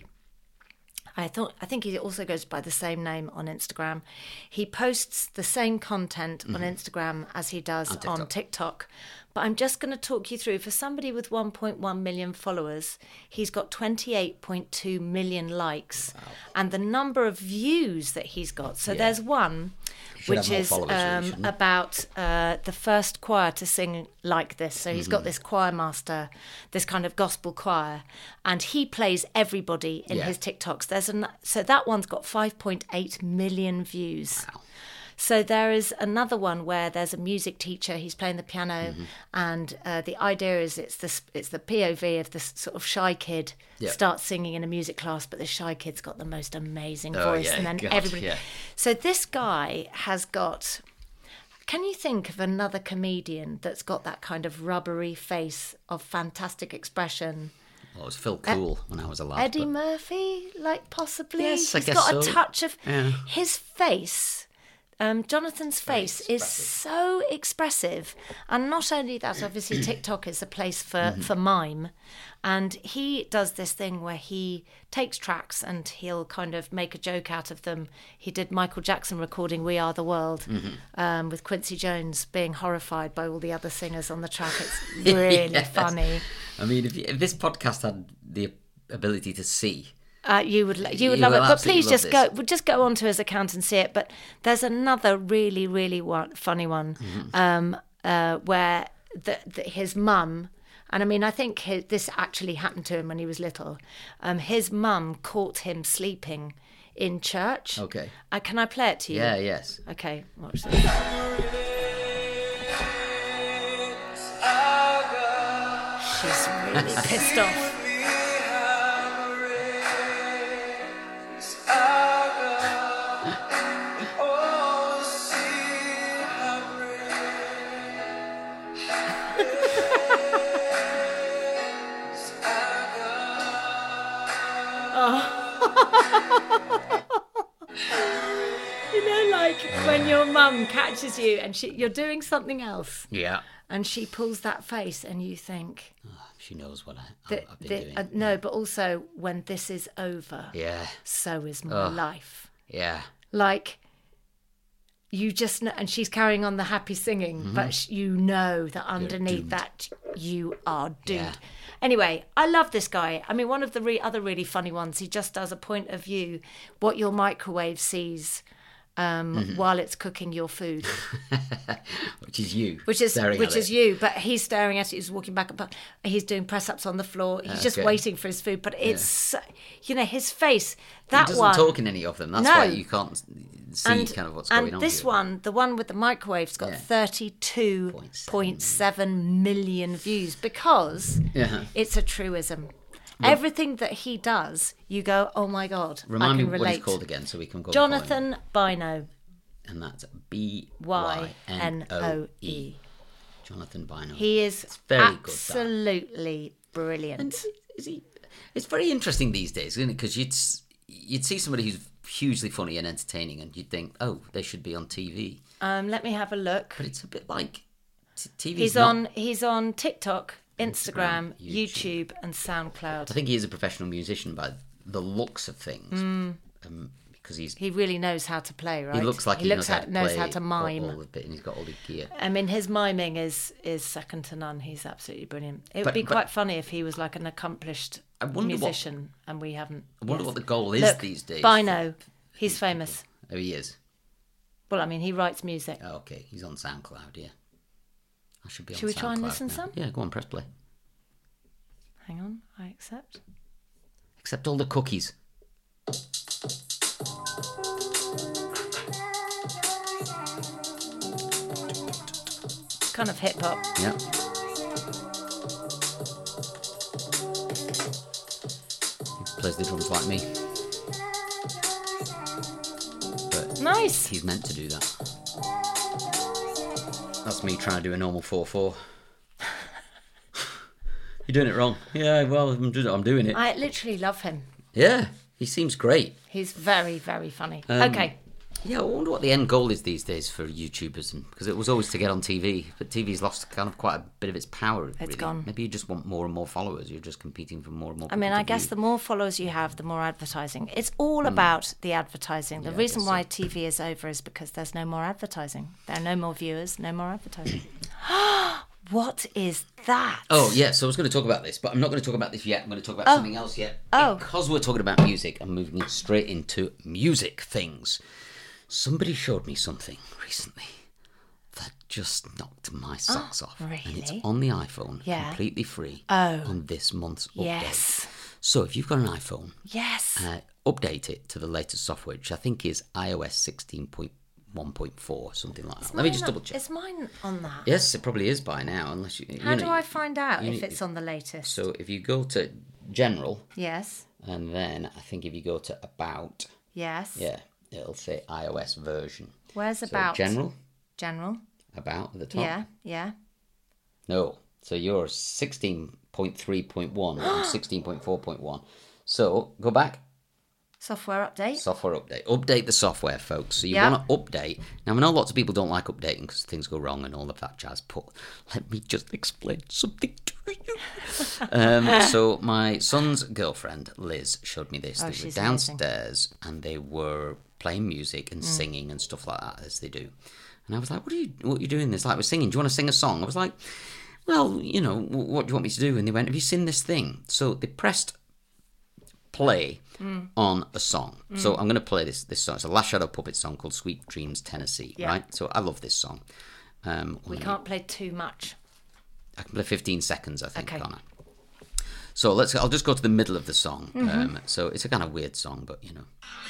I thought I think he also goes by the same name on Instagram. He posts the same content mm-hmm. on Instagram as he does on TikTok. on TikTok. But I'm just going to talk you through, for somebody with one point one million followers, he's got twenty-eight point two million likes. Wow. And the number of views that he's got. So yeah. there's one which is um, about uh, the first choir to sing like this. So he's mm-hmm. got this choir master, this kind of gospel choir, and he plays everybody in yeah. his TikToks. There's an, so that one's got five point eight million views. Wow. So there is another one where there's a music teacher, he's playing the piano, mm-hmm. and uh, the idea is it's the, it's the P O V of this sort of shy kid yep. starts singing in a music class, but the shy kid's got the most amazing oh, voice. Yeah, and then God, everybody... Yeah. So this guy has got... Can you think of another comedian that's got that kind of rubbery face of fantastic expression? Well, it was Phil Cool uh, when I was a lad. Eddie but... Murphy, like possibly? Yes, He's I guess got so. a touch of... Yeah. His face... Um, Jonathan's face is so expressive, and not only that, obviously TikTok is a place for, mm-hmm. for mime, and he does this thing where he takes tracks and he'll kind of make a joke out of them. He did Michael Jackson recording We Are the World mm-hmm. um, with Quincy Jones being horrified by all the other singers on the track. It's really yes. funny. I mean, if, if this podcast had the ability to see... Uh, you would you would you love will it, but please just this. go just go onto his account and see it. But there's another really really one, funny one mm-hmm. um, uh, where the, the, his mum, and I mean I think his, this actually happened to him when he was little. Um, his mum caught him sleeping in church. Okay. Uh, can I play it to you? Yeah. Yes. Okay. Watch this. She's really pissed off. You know, like when your mum catches you and she, you're doing something else. Yeah. And she pulls that face and you think, She knows what I, The- I've been the- doing. uh, no, but also when this is over, Yeah, so is my Oh. life. yeah. Like, you just know, and she's carrying on the happy singing, Mm-hmm. but sh- you know that underneath doomed. that you are doomed. Yeah. Anyway, I love this guy. I mean, one of the re- other really funny ones, he just does a point of view, what your microwave sees um, Mm-hmm. while it's cooking your food, Which is you. which is staring which at is it. you. But he's staring at it. He's walking back and back. He's doing press ups on the floor. He's just Okay. waiting for his food. But it's, you know, his face. That He doesn't one. talk in any of them. That's No. why you can't see and, kind of what's and going on. this here. one, the one with the microwave's got Yeah. thirty-two point seven million views because Yeah. it's a truism. Everything that he does, you go, oh my God, Remind I me can what relate. he's called again so we can go and follow him. Jonathan Bino, And that's B Y Y N N O O E. E. Jonathan Bino. He is It's very good, that. absolutely brilliant. And is he? It's very interesting these days, isn't it? Because you'd s- you'd see somebody who's hugely funny and entertaining, and you'd think, oh, they should be on T V. Um, let me have a look. But it's a bit like t- T V's He's not- on. He's on TikTok, Instagram, Instagram, YouTube, and SoundCloud. I think he is a professional musician by the looks of things, Mm. um, because he's He really knows how to play, right? he looks like he, looks knows, how how, to knows play how to mime. all, all of it, and he's got all the gear. I mean, his miming is is second to none. He's absolutely brilliant. It would But- be but- quite funny if he was like an accomplished I wonder what- musician and we haven't. I wonder yes. what the goal is Look, these days. Bino, he's famous. Oh, he is. Well, I mean, he writes music. Oh, okay, he's on SoundCloud. Yeah, I should be. Should on we try and SoundCloud listen now. some? Yeah, go on, press play. Hang on, I accept. Except all the cookies. Kind of hip hop. Yeah. He plays the drums like me. But Nice. he's meant to do that. That's me trying to do a normal four four. You're doing it wrong. Yeah, well, I'm doing it. I'm doing it. I literally love him. Yeah, he seems great. He's very, very funny. Um, okay. Yeah, I wonder what the end goal is these days for YouTubers, and because it was always to get on T V, but T V's lost kind of quite a bit of its power. It's really. gone. Maybe you just want more and more followers. You're just competing for more and more. I mean, people I to guess view. the more followers you have, the more advertising. It's all about the advertising. The Hmm. Yeah, I reason guess why so. T V is over is because there's no more advertising. There are no more viewers, no more advertising. What is that? Oh, yeah, so I was going to talk about this, but I'm not going to talk about this yet. I'm going to talk about Oh. something else yet. Oh. Because we're talking about music, I'm moving straight into music things. Somebody showed me something recently that just knocked my socks off. And it's really? on the iPhone, Yeah. completely free, Oh. on this month's update. Yes. So if you've got an iPhone, Yes. uh, update it to the latest software, which I think is i O S sixteen point one point four, something like that. Let me just Mine- double check. Is mine on that? Yes, it probably is by now, unless you. How you do know, I find out you if need- it's on the latest? So if you go to General, Yes. and then I think if you go to About, Yes. yeah, it'll say iOS version. Where's So about? General, General. About at the top. Yeah. Yeah. No, so you're sixteen point three point one and sixteen point four point one. So go back. Software update. Software update. Update the software, folks. So you Yeah. want to update. Now, I know lots of people don't like updating because things go wrong and all of that jazz, but let me just explain something to you. um, so my son's girlfriend, Liz, showed me this. Oh, they were she's downstairs and they were playing music Mm. and singing and stuff like that, as they do. And I was like, what are you, what are you doing? It's like, we're singing. Do you want to sing a song? I was like, well, you know, what do you want me to do? And they went, have you seen this thing? So they pressed play Mm. on a song. So I'm going to play this this song. It's a Last Shadow Puppet song called Sweet Dreams Tennessee, Yeah. right? So I love this song. Um, We can't play too much. I can play fifteen seconds, I think, Okay. can't I? So let's. I'll just go to the middle of the song. Mm-hmm. Um, so it's a kind of weird song, but you know.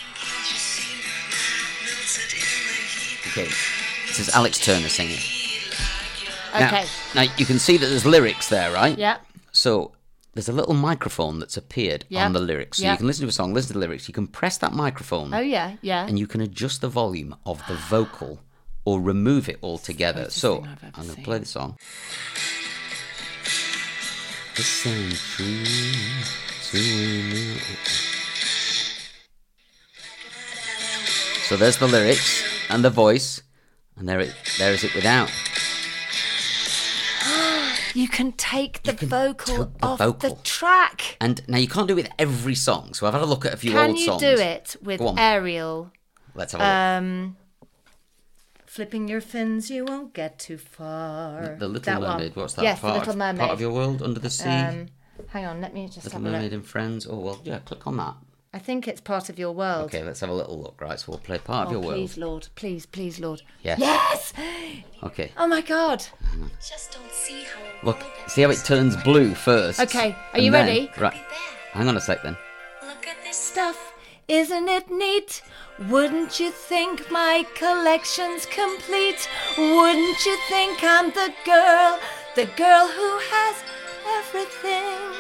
Okay, this is Alex Turner singing. Now- Okay. Now, you can see that there's lyrics there, right? Yeah. So there's a little microphone that's appeared Yeah. on the lyrics. So Yeah. you can listen to a song, listen to the lyrics. You can press that microphone. Oh yeah. Yeah. And you can adjust the volume of the vocal or remove it altogether. Greatest So thing I've ever I'm going to seen. play the song. Listen to me. So there's the lyrics and the voice, and there it there is it without. You can take the can vocal take the off vocal. the track. And now you can't do it with every song. So I've had a look at a few Can old you songs. do it with Go on. Ariel? Let's have a look. Um, flipping your fins, you won't get too far. The Little That one. Mermaid. What's that? Yes, part The Little of, Mermaid. Part of your world, Under the Sea. Um, hang on, let me just Little have a Mermaid look. and Friends. Oh well, yeah. Click on that. I think it's Part of Your World. Okay, let's have a little look. Right, so we'll play Part of Oh, Your please, World. Lord. Please, please, Lord. Yes. Yes! Okay. Oh, my God. Just don't see how a Look, world that see how it goes turns blue first. Okay, are and you then- ready? Right. Hang on a sec then. Look at this Stuff, isn't it neat? Wouldn't you think my collection's complete? Wouldn't you think I'm the girl, the girl who has everything?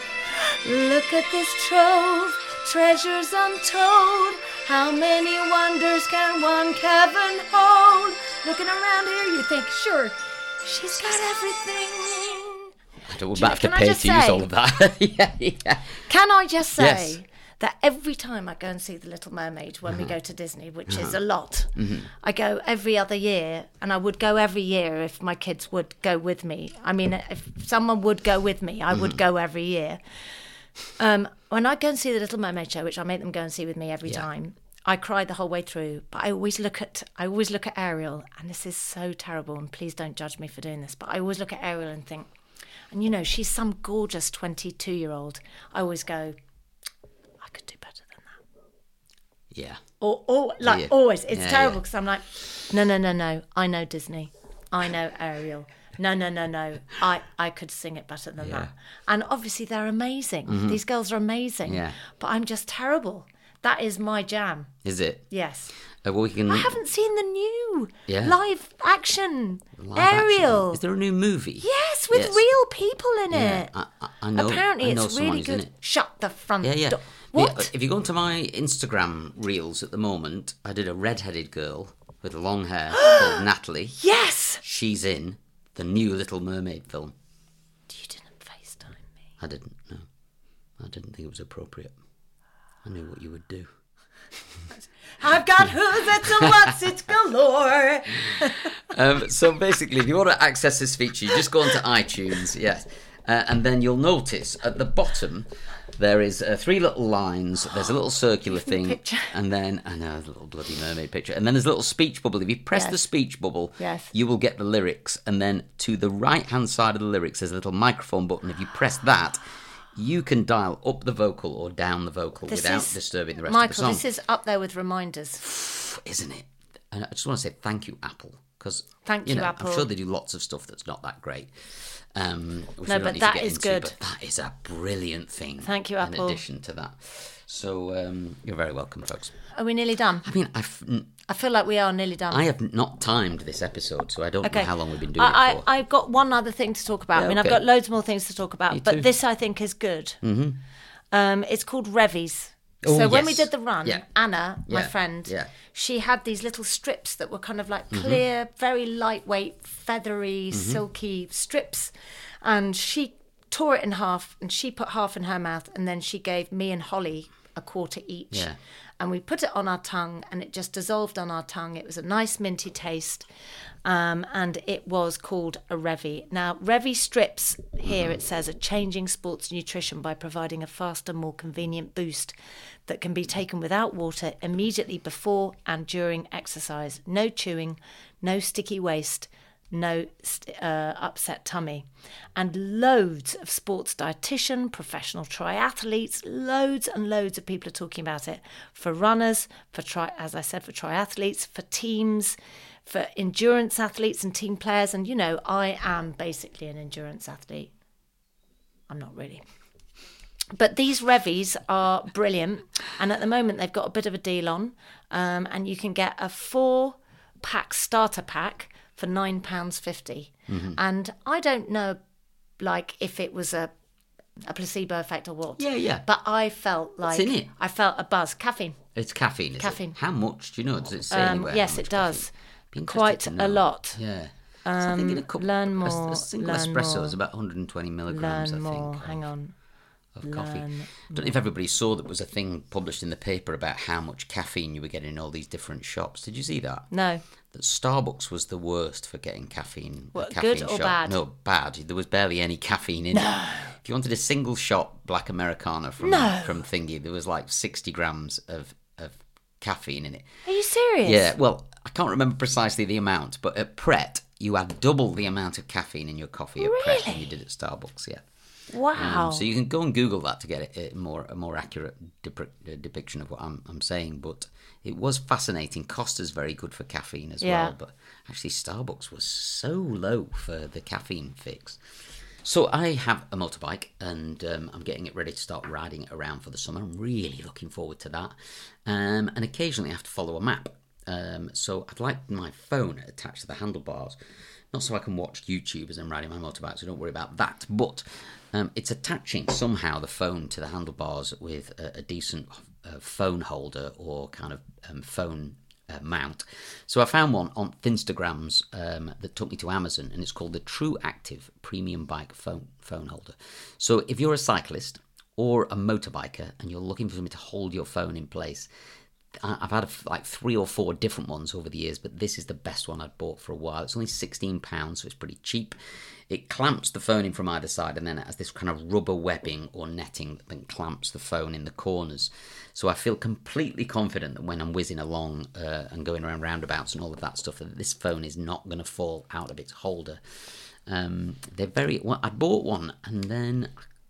Look at this trove, treasures untold. How many wonders can one cavern hold? Looking around here, you think, sure, she's got everything. I don't, we Do might you- have to can I pay just to use say- all of that. yeah, yeah. Can I just say Yes. that every time I go and see The Little Mermaid when we go to Disney, which is a lot, I go every other year, and I would go every year if my kids would go with me. I mean, if someone would go with me, I would go every year. Um, when I go and see The Little Mermaid show, which I make them go and see with me every Yeah. time, I cry the whole way through. But I always look at I always look at Ariel, and this is so terrible. And please don't judge me for doing this, but I always look at Ariel and think, and you know, she's some gorgeous twenty-two-year-old. I always go, I could do better than that. Yeah. Or, or like Yeah. always, it's Yeah, terrible yeah. because I'm like, no, no, no, no. I know Disney. I know Ariel. No, no, no, no. I, I could sing it better than Yeah. that. And obviously they're amazing. These girls are amazing. Yeah. But I'm just terrible. That is my jam. Is it? Yes. Uh, well, we can. I haven't seen the new Yeah. live action Live action. Ariel. Is there a new movie? Yes, with Yes. real people in Yeah, it. I, I- I know. Apparently I know it's someone really who's in good. it. Shut the front Yeah, yeah. door. Yeah, What? If you go onto my Instagram reels at the moment, I did a red-headed girl with long hair called Natalie. Yes. She's in the new Little Mermaid film. You didn't FaceTime me. I didn't. No, I didn't think it was appropriate. I knew what you would do. I've got who's it and what's it galore. Um, so basically, if you want to access this feature, you just go onto iTunes, yes, uh, and then you'll notice at the bottom there is uh, three little lines. There's a little circular thing, picture. and then I know a little bloody mermaid picture, and then there's a little speech bubble. If you press Yes. the speech bubble, Yes. you will get the lyrics, and then to the right hand side of the lyrics, there's a little microphone button. If you press that, you can dial up the vocal or down the vocal This without is- disturbing the rest Michael, of the song. this is up there with reminders. Isn't it? And I just want to say thank you, Apple, because Thank you you, know, Apple. I'm sure they do lots of stuff that's not that great. Um, which No, we don't but need that to get is into, good. But that is a brilliant thing. Thank you, In Apple. addition to that, so um, you're very welcome, folks. Are we nearly done? I mean, I've, I feel like we are nearly done. I have not timed this episode, so I don't Okay. know how long we've been doing I, it for. I, I've got one other thing to talk about. Yeah, I mean, okay. I've got loads more things to talk about, Me but too. this I think is good. Mm-hmm. Um, it's called Revies. Oh, so when we yes. did the run, Yeah. Anna, my Yeah, friend, yeah. she had these little strips that were kind of like Mm-hmm. clear, very lightweight, feathery, silky strips. And she tore it in half and she put half in her mouth and then she gave me and Holly a quarter each. Yeah. And we put it on our tongue and it just dissolved on our tongue. It was a nice minty taste. Um, and it was called a Revie. Now, Revie strips, here it says, are changing sports nutrition by providing a faster, more convenient boost that can be taken without water immediately before and during exercise. No chewing, no sticky waste, no st- uh, upset tummy. And loads of sports dietitian, professional triathletes, loads and loads of people are talking about it. For runners, for tri- as I said, for triathletes, for teams, for endurance athletes and team players. And, you know, I am basically an endurance athlete. I'm not really. But these Revies are brilliant. And at the moment, they've got a bit of a deal on. Um, and you can get a four-pack starter pack for nine pounds fifty. Mm-hmm. And I don't know, like, if it was a a placebo effect or what. Yeah, yeah. But I felt like... What's in it? I felt a buzz. Caffeine. It's caffeine, is Caffeine. it? How much? Do you know? Does it say Um, anywhere? yes, how much it does. caffeine? Be interested Quite to a know. lot. Yeah. So I'm thinking a cup, learn a- more, A, single learn espresso more. is about one hundred twenty milligrams, Learn I think. more. of- Hang on. of coffee. Learn I don't know if everybody saw that was a thing published in the paper about how much caffeine you were getting in all these different shops. Did you see that? No. That Starbucks was the worst for getting caffeine. What, caffeine good or shop. bad? No, bad. There was barely any caffeine in it. If you wanted a single shot black Americano from No. from Thingy, there was like sixty grams of, of caffeine in it. Are you serious? Yeah, well, I can't remember precisely the amount, but at Pret, you had double the amount of caffeine in your coffee at Pret than you did at Starbucks, yeah. Wow. Um, so you can go and Google that to get a, a more a more accurate dep- uh, depiction of what I'm, I'm saying. But it was fascinating. Costa's very good for caffeine as Yeah. well. But actually, Starbucks was so low for the caffeine fix. So I have a motorbike, and um, I'm getting it ready to start riding it around for the summer. I'm really looking forward to that. Um, and occasionally I have to follow a map. Um, so I'd like my phone attached to the handlebars. Not so I can watch YouTube as I'm riding my motorbike, so don't worry about that. But um, it's attaching somehow the phone to the handlebars with a, a decent uh, phone holder or kind of um, phone uh, mount. So I found one on Instagrams um, that took me to Amazon, and it's called the True Active Premium Bike Phone phone holder. So if you're a cyclist or a motorbiker and you're looking for something to hold your phone in place, I've had like three or four different ones over the years, but this is the best one I'd bought for a while. It's only sixteen pounds, so it's pretty cheap. It clamps the phone in from either side, and then it has this kind of rubber webbing or netting that then clamps the phone in the corners. So I feel completely confident that when I'm whizzing along uh, and going around roundabouts and all of that stuff, that this phone is not going to fall out of its holder. Um, they're very... Well, I bought one, and then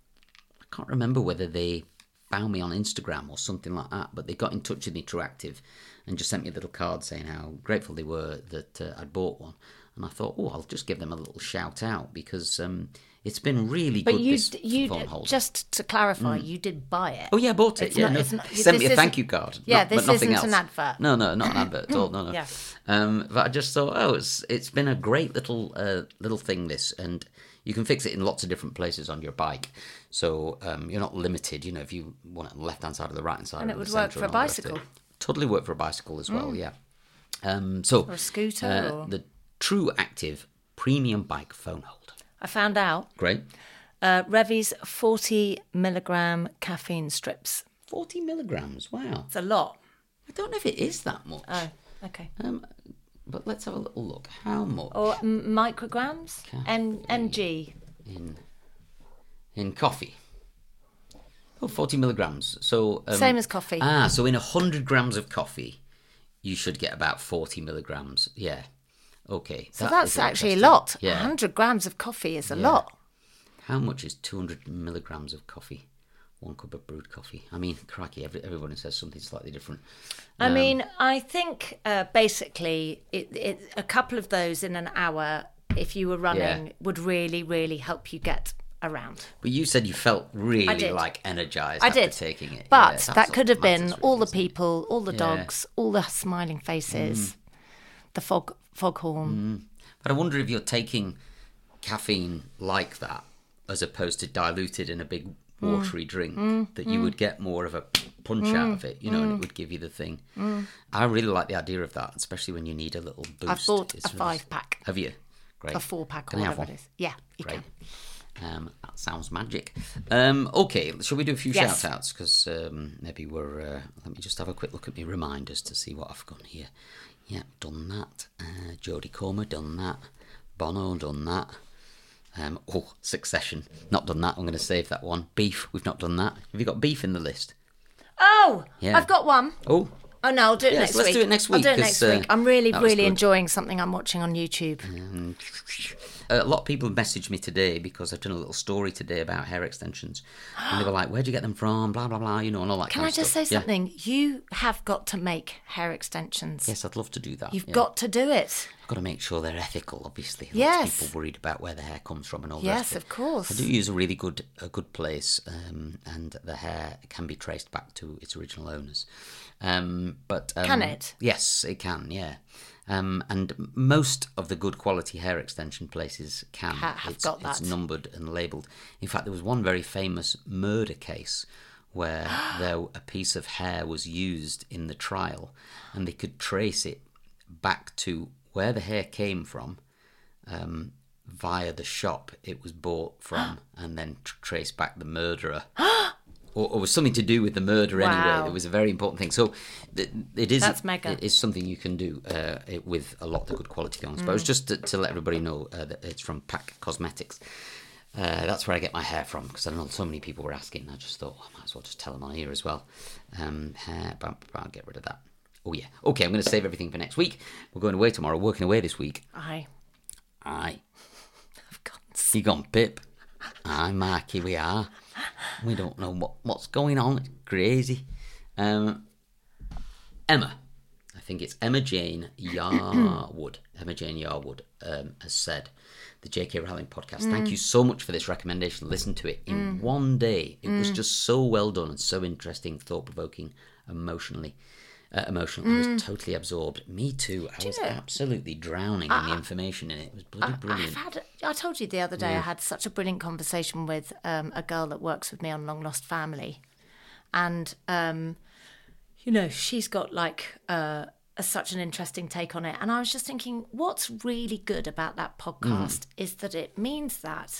I can't remember whether they found me on Instagram or something like that, but they got in touch with me through Active and just sent me a little card saying how grateful they were that uh, I'd bought one. And I thought, oh, I'll just give them a little shout out because um, it's been really But good. you, this d- you phone holder. just to clarify, you did buy it. Oh yeah, I bought it. It's yeah, not- no, it's not- sent me this a thank isn't- you card. Yeah, not, this but nothing isn't an else. advert. No, no, not an advert at all. No, no. Yeah. Um, but I just thought, oh, it's it's been a great little uh, little thing. This, and you can fix it in lots of different places on your bike, so um, you're not limited. You know, if you want it on the left hand side or the right hand side, And or it the would work centre for a and all the rest of bicycle. it. Totally work for a bicycle as well. Yeah. Um, so Or a scooter uh, or- the True Active Premium Bike Phone Holder. I found out Great. uh, Revy's forty milligram caffeine strips. Forty milligrams. Wow. It's a lot. I don't know if it is that much. Oh, okay. Um, but let's have a little look. How much Or m- micrograms? M- mg. in in coffee? Oh, forty milligrams. So um, Same as coffee. Ah, so in one hundred grams of coffee, you should get about forty milligrams. Yeah. Okay. So that that's is actually a interesting. lot. Yeah. one hundred grams of coffee is a Yeah. lot. How much is two hundred milligrams of coffee? One cup of brewed coffee. I mean, crikey, every, everyone says something slightly different. I Um, mean, I think uh, basically it, it, a couple of those in an hour, if you were running, Yeah. would really, really help you get around. But you said you felt really did. like energised I after did. taking it. But Yeah, that that's could what have been matters, all the really, isn't it? people, all the Yeah. dogs, all the smiling faces, Mm. the fog foghorn. But I wonder if you're taking caffeine like that, as opposed to diluted in a big watery drink, Mm. that you would get more of a punch out of it, you know, and it would give you the thing. I really like the idea of that, especially when you need a little boost. I've bought It's a really- five pack, Have you? Great. a four pack, Can or I have whatever one? it is. Yeah, you Great. can. Um, that sounds magic. Um, okay, shall we do a few Yes. shout outs? Because um, maybe we're. Uh, let me just have a quick look at my reminders to see what I've got here. Yeah, done that. Uh, Jodie Comer, done that. Bono, done that. Um, oh, Succession, not done that. I'm going to save that one. Beef, we've not done that. Have you got Beef in the list? Oh, Yeah. I've got one. Oh, Oh no, I'll do it Yes, next let's week. do it next I'll week, do it 'cause, next uh, week. I'm really, that was really good. enjoying something I'm watching on YouTube. Um, a lot of people messaged me today because I've done a little story today about hair extensions, and they were like, "Where'd you get them from?" Blah blah blah, you know, and all that. Can kind I of just stuff. say Yeah. something? You have got to make hair extensions. Yes, I'd love to do that. You've yeah. got to do it. I've got to make sure they're ethical. Obviously, lots Yes. of people worried about where the hair comes from and all the Yes, rest of it. of course. I do use a really good a good place, um, and the hair can be traced back to its original owners. Um, but um, Can it? Yes, it can. Yeah. Um, and most of the good quality hair extension places can. Ha- have it's, got it's that. numbered and labelled. In fact, there was one very famous murder case where there a piece of hair was used in the trial, and they could trace it back to where the hair came from, um, via the shop it was bought from and then tr- traced back the murderer. Or, or was something to do with the murder Wow. anyway. It was a very important thing. So th- it is That's mega. It is something you can do uh, it, with a lot of good quality films. But it was just to, to let everybody know uh, that it's from Pack Cosmetics. Uh, that's where I get my hair from, because I know so many people were asking. I just thought, oh, I might as well just tell them on here as well. Um, hair, but I'll get rid of that. Oh, yeah. Okay, I'm going to save everything for next week. We're going away tomorrow, working away this week. Aye. Aye. I've gone. You gone, Pip? Aye, Mark, here we are. We don't know what, what's going on. It's crazy. Um, Emma. I think it's Emma Jane Yarwood. Emma Jane Yarwood um, has said, the J K Rowling podcast, mm. thank you so much for this recommendation. Listen to it in mm. one day. It mm. was just so well done and so interesting, thought-provoking, emotionally. Uh, emotional. Mm. I was totally absorbed. Me too. I Do was you know, absolutely drowning I, in the information in it. It was bloody I, brilliant. I've had, I told you the other day yeah. I had such a brilliant conversation with um, a girl that works with me on Long Lost Family. And, um, you know, she's got like uh, a, such an interesting take on it. And I was just thinking, what's really good about that podcast mm. is that it means that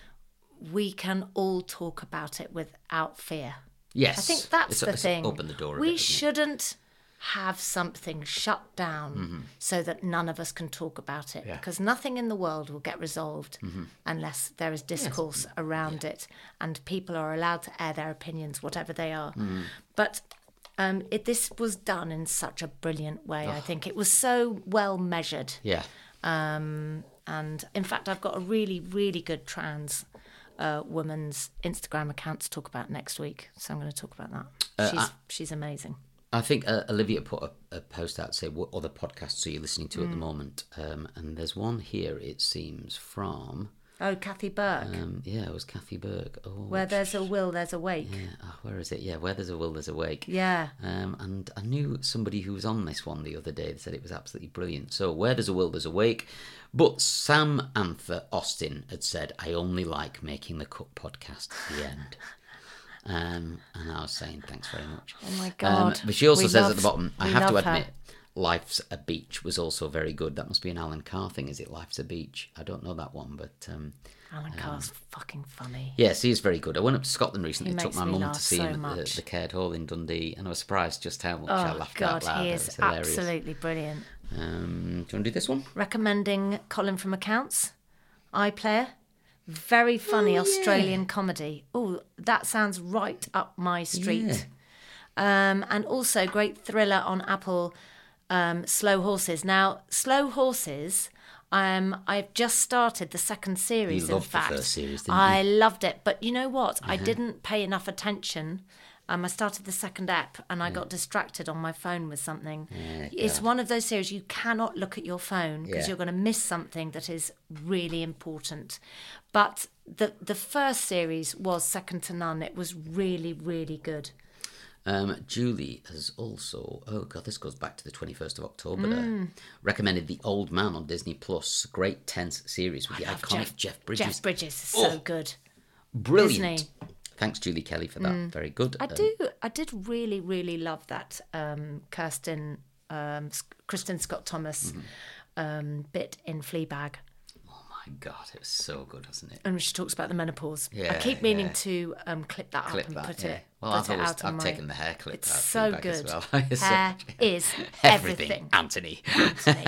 we can all talk about it without fear. Yes. I think that's it's, the it's thing. Open the door a we bit, shouldn't have something shut down mm-hmm. so that none of us can talk about it, yeah. because nothing in the world will get resolved mm-hmm. unless there is discourse yes. around yeah. it and people are allowed to air their opinions, whatever they are. Mm-hmm. But um, it, this was done in such a brilliant way. Oh. I think it was so well measured. Yeah. Um, and in fact, I've got a really, really good trans uh, woman's Instagram account to talk about next week. So I'm going to talk about that. Uh, she's I- she's amazing. I think uh, Olivia put a, a post out to say what other podcasts are you listening to mm. at the moment, um, and there's one here. It seems from oh Kathy Burke. Um, yeah, it was Kathy Burke. Oh, where there's a will, there's a wake. Yeah, oh, where is it? Yeah, where there's a will, there's a wake. Yeah. Um, and I knew somebody who was on this one the other day that said it was absolutely brilliant. So where there's a will, there's a wake. But Sam Anther Austin had said, I only like making the cut podcast at the end. Um, and I was saying, thanks very much. Oh my God. Um, but she also we says love, at the bottom, I have to admit, her. Life's a Beach was also very good. That must be an Alan Carr thing, is it? Life's a Beach. I don't know that one, but... Um, Alan Carr's um, fucking funny. Yes, he is very good. I went up to Scotland recently, he took my mum to see so him at the, the Caird Hall in Dundee, and I was surprised just how much oh, I laughed God, out loud. he is It was hilarious. Absolutely brilliant. Um, do you want to do this one? Recommending Colin from Accounts, iPlayer. Very funny oh, Australian yeah. comedy. Oh, that sounds right up my street. Yeah. Um, and also great thriller on Apple, um, Slow Horses. Now, Slow Horses, um, I've just started the second series, you in loved fact. the first series, didn't I you? loved it. But you know what? Uh-huh. I didn't pay enough attention. Um, I started the second ep and I yeah. got distracted on my phone with something. Yeah, it's one of those series you cannot look at your phone because yeah. you're going to miss something that is really important. But the the first series was second to none. It was really, really good. Um, Julie has also, oh God, this goes back to the twenty-first of October, mm. uh, recommended The Old Man on Disney Plus. Great tense series with I the iconic Jeff, Jeff Bridges. Jeff Bridges is oh, so good. Brilliant. Isn't he? Thanks, Julie Kelly, for that. Mm. Very good. I um, do. I did really, really love that um, Kirsten, um, Kristen Scott Thomas mm-hmm. um, bit in Fleabag. Oh my God, it was so good, wasn't it? And she talks about the menopause. Yeah, I keep meaning yeah. to um, clip that clip up and that, put yeah. it. Well, put I've, it always, out I've my... taken the hair clip it's out of so Fleabag good. as well. Hair is everything. everything. Anthony. Anthony.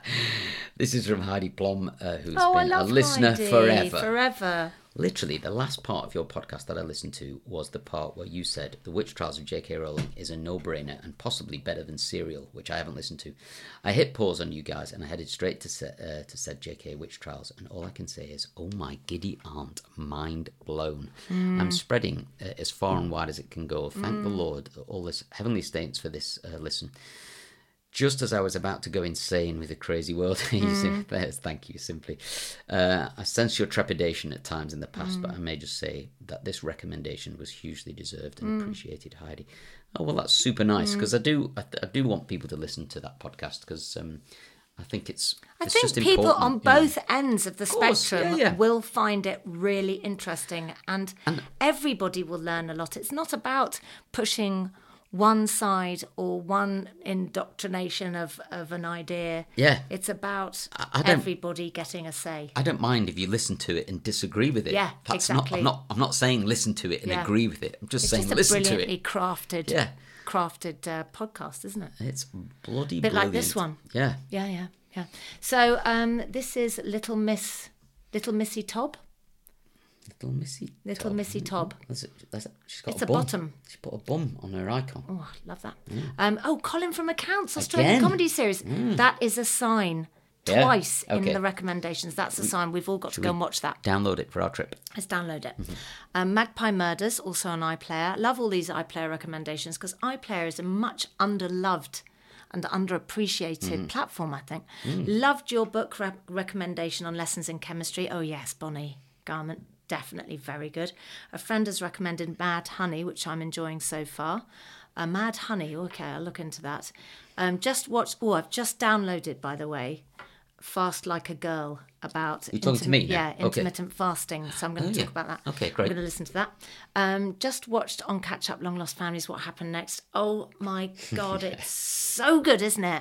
This is from Heidi Plum, uh, who's oh, been I a love listener Heidi. forever. Forever. Literally, the last part of your podcast that I listened to was the part where you said The Witch Trials of J K Rowling is a no-brainer and possibly better than Serial, which I haven't listened to. I hit pause on you guys and I headed straight to se- uh, to said J K Witch Trials, and all I can say is, oh my giddy aunt, mind blown. Mm. I'm spreading uh, as far and wide as it can go. Thank mm. the Lord, all this heavenly saints for this uh, listen. Just as I was about to go insane with the crazy world, mm. there's thank you, simply. Uh, I sense your trepidation at times in the past, mm. but I may just say that this recommendation was hugely deserved and mm. appreciated, Heidi. Oh, well, that's super nice, because mm. I do I, I do want people to listen to that podcast, because um, I think it's, it's I think just people important, on both know. ends of the of course, spectrum yeah, yeah. will find it really interesting, and, and everybody will learn a lot. It's not about pushing one side or one indoctrination of, of an idea. Yeah. It's about I, I don't, everybody getting a say. I don't mind if you listen to it and disagree with it. Yeah, That's exactly. Not, I'm not. I'm not saying listen to it and Yeah. agree with it. I'm just It's saying just a listen to brilliantly it. crafted, Yeah. crafted uh, podcast, isn't it? It's bloody A bit brilliant. like this one. Yeah. Yeah, yeah, yeah. So um, this is Little Miss, Little Missy Tob. Little Missy. Little Tob. Missy Tob. That's a, that's a, she's got It's a, a bum. bottom. She put a bum on her icon. Oh, I love that. Um, oh, Colin from Accounts, Australian Again? comedy series. That is a sign. Yeah, Twice in okay. the recommendations. That's a sign. We've all got to go and watch that. Download it for our trip. Let's download it. Mm-hmm. Um, Magpie Murders, also on iPlayer. Love all these iPlayer recommendations because iPlayer is a much underloved and underappreciated Mm-hmm. platform, I think. Mm. Loved your book re- recommendation on lessons in chemistry. Oh, yes, Bonnie Garment. Definitely very good. A friend has recommended Mad Honey, which I'm enjoying so far. Uh, Mad Honey, okay, I'll look into that. Um, just watched, oh, I've just downloaded, by the way, Fast Like a Girl, about You're talking to me now? yeah, Okay. intermittent fasting. So I'm going Oh, to yeah. talk about that. Okay, great. I'm going to listen to that. Um, just watched on Catch Up Long Lost Families, What Happened Next. Oh my God, it's so good, isn't it?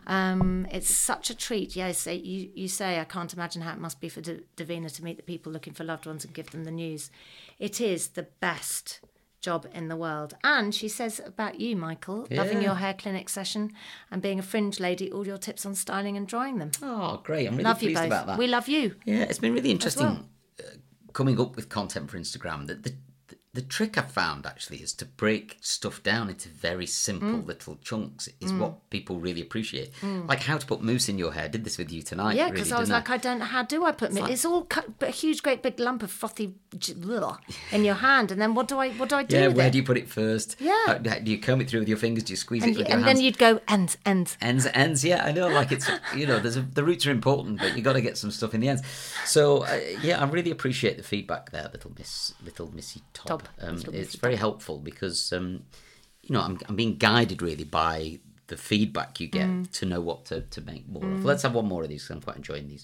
Um, it's such a treat. Yes, you, you say, I can't imagine how it must be for D- Davina to meet the people looking for loved ones and give them the news. It is the best job in the world. And she says about you, Michael, loving Yeah. your hair clinic session and being a fringe lady, all your tips on styling and drying them. Oh, great. I'm really love you pleased both. about that. We love you. Yeah, it's been really interesting well. uh, coming up with content for Instagram. The, the, the, the trick I've found, actually, is to break stuff down into very simple Mm. little chunks is what people really appreciate. Like how to put mousse in your hair. I did this with you tonight. Yeah, really, because I was didn't like, I don't know, how do I put it? like- It's all cut, but a huge, great big lump of frothy j- ugh, in your hand, and then what do I, what do I do Yeah, with where it? do you put it first? Yeah. How, how- do you comb it through with your fingers? Do you squeeze and it with and your then hands? you'd go ends, ends. Ends, ends, yeah, I know. Like it's, you know, there's a, the roots are important, but you got to get some stuff in the ends. So, uh, yeah, I really appreciate the feedback there, little Miss, little Missy Tob. Tob, Um, little it's Missy very Tob. helpful because, um, you know, I'm, I'm being guided really by the feedback you get Mm. to know what to, to make more of. Let's have one more of these. 'Cause I'm quite enjoying these.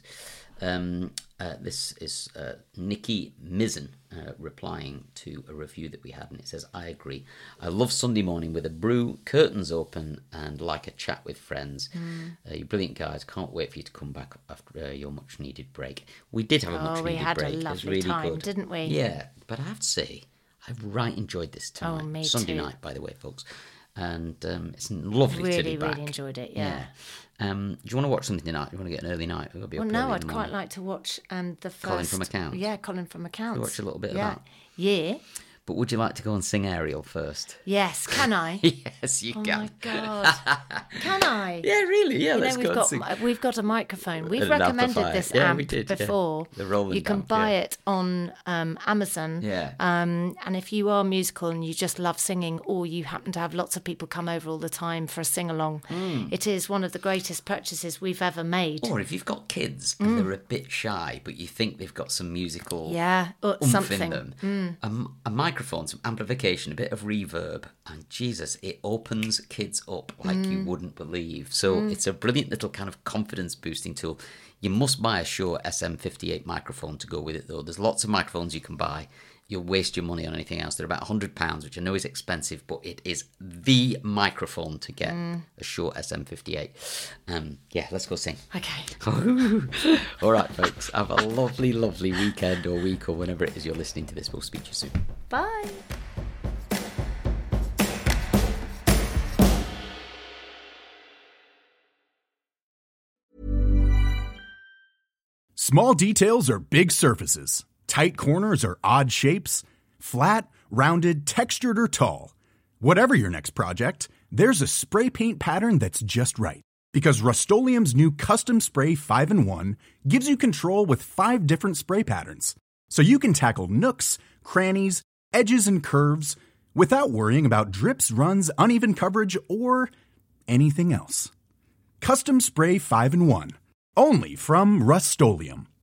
Um, uh, this is uh, Nikki Mizzen uh, replying to a review that we had, and it says, I agree. I love Sunday morning with a brew, curtains open, and like a chat with friends. Mm. Uh, you're brilliant guys. Can't wait for you to come back after uh, your much needed break. We did have a Oh, much we needed had a break. It was lovely really time, good. didn't we? Yeah, but I have to say, I've right enjoyed this tonight. Oh, me Sunday too. night, by the way, folks. And um, it's lovely to be Really, back. really enjoyed it. Yeah. Um, do you want to watch something tonight? Do you want to get an early night? We've got to be Well, up no, early in I'd the quite morning. like to watch um, the first. Colin from Accounts? Yeah, Colin from Accounts. watch a little bit of yeah. that? Yeah. But would you like to go and sing Ariel first? Yes. Can I? Yes, you Oh can. my God. Can I? Yeah, really. Yeah, You let's know, go we've and sing. got we've got a microphone. We've An recommended amplifier. this Yeah, amp we did, yeah. before. The Roland You can amp, buy yeah. it on um, Amazon. Yeah. Um, and if you are musical and you just love singing, or you happen to have lots of people come over all the time for a sing along, Hmm. it is one of the greatest purchases we've ever made. Or if you've got kids and they're a bit shy, but you think they've got some musical Mm. Yeah, or oomph something. in them, a m- a, microphone, some amplification, a bit of reverb, and Jesus, it opens kids up like you Mm. wouldn't believe. So it's a brilliant little kind of confidence boosting tool. You must buy a Shure S M fifty-eight microphone to go with it, though. There's lots of microphones you can buy. You'll waste your money on anything else. They're about one hundred pounds, which I know is expensive, but it is the microphone to get, Mm. a Shure S M fifty-eight. Um, yeah, let's go sing. Okay. All right, folks. Have a lovely, lovely weekend or week or whenever it is you're listening to this. We'll speak to you soon. Bye. Small details are big surfaces. Tight corners are odd shapes. Flat, rounded, textured, or tall. Whatever your next project, there's a spray paint pattern that's just right. Because Rust-Oleum's new Custom Spray five in one gives you control with five different spray patterns. So you can tackle nooks, crannies, edges, and curves without worrying about drips, runs, uneven coverage, or anything else. Custom Spray five in one. Only from Rust-Oleum.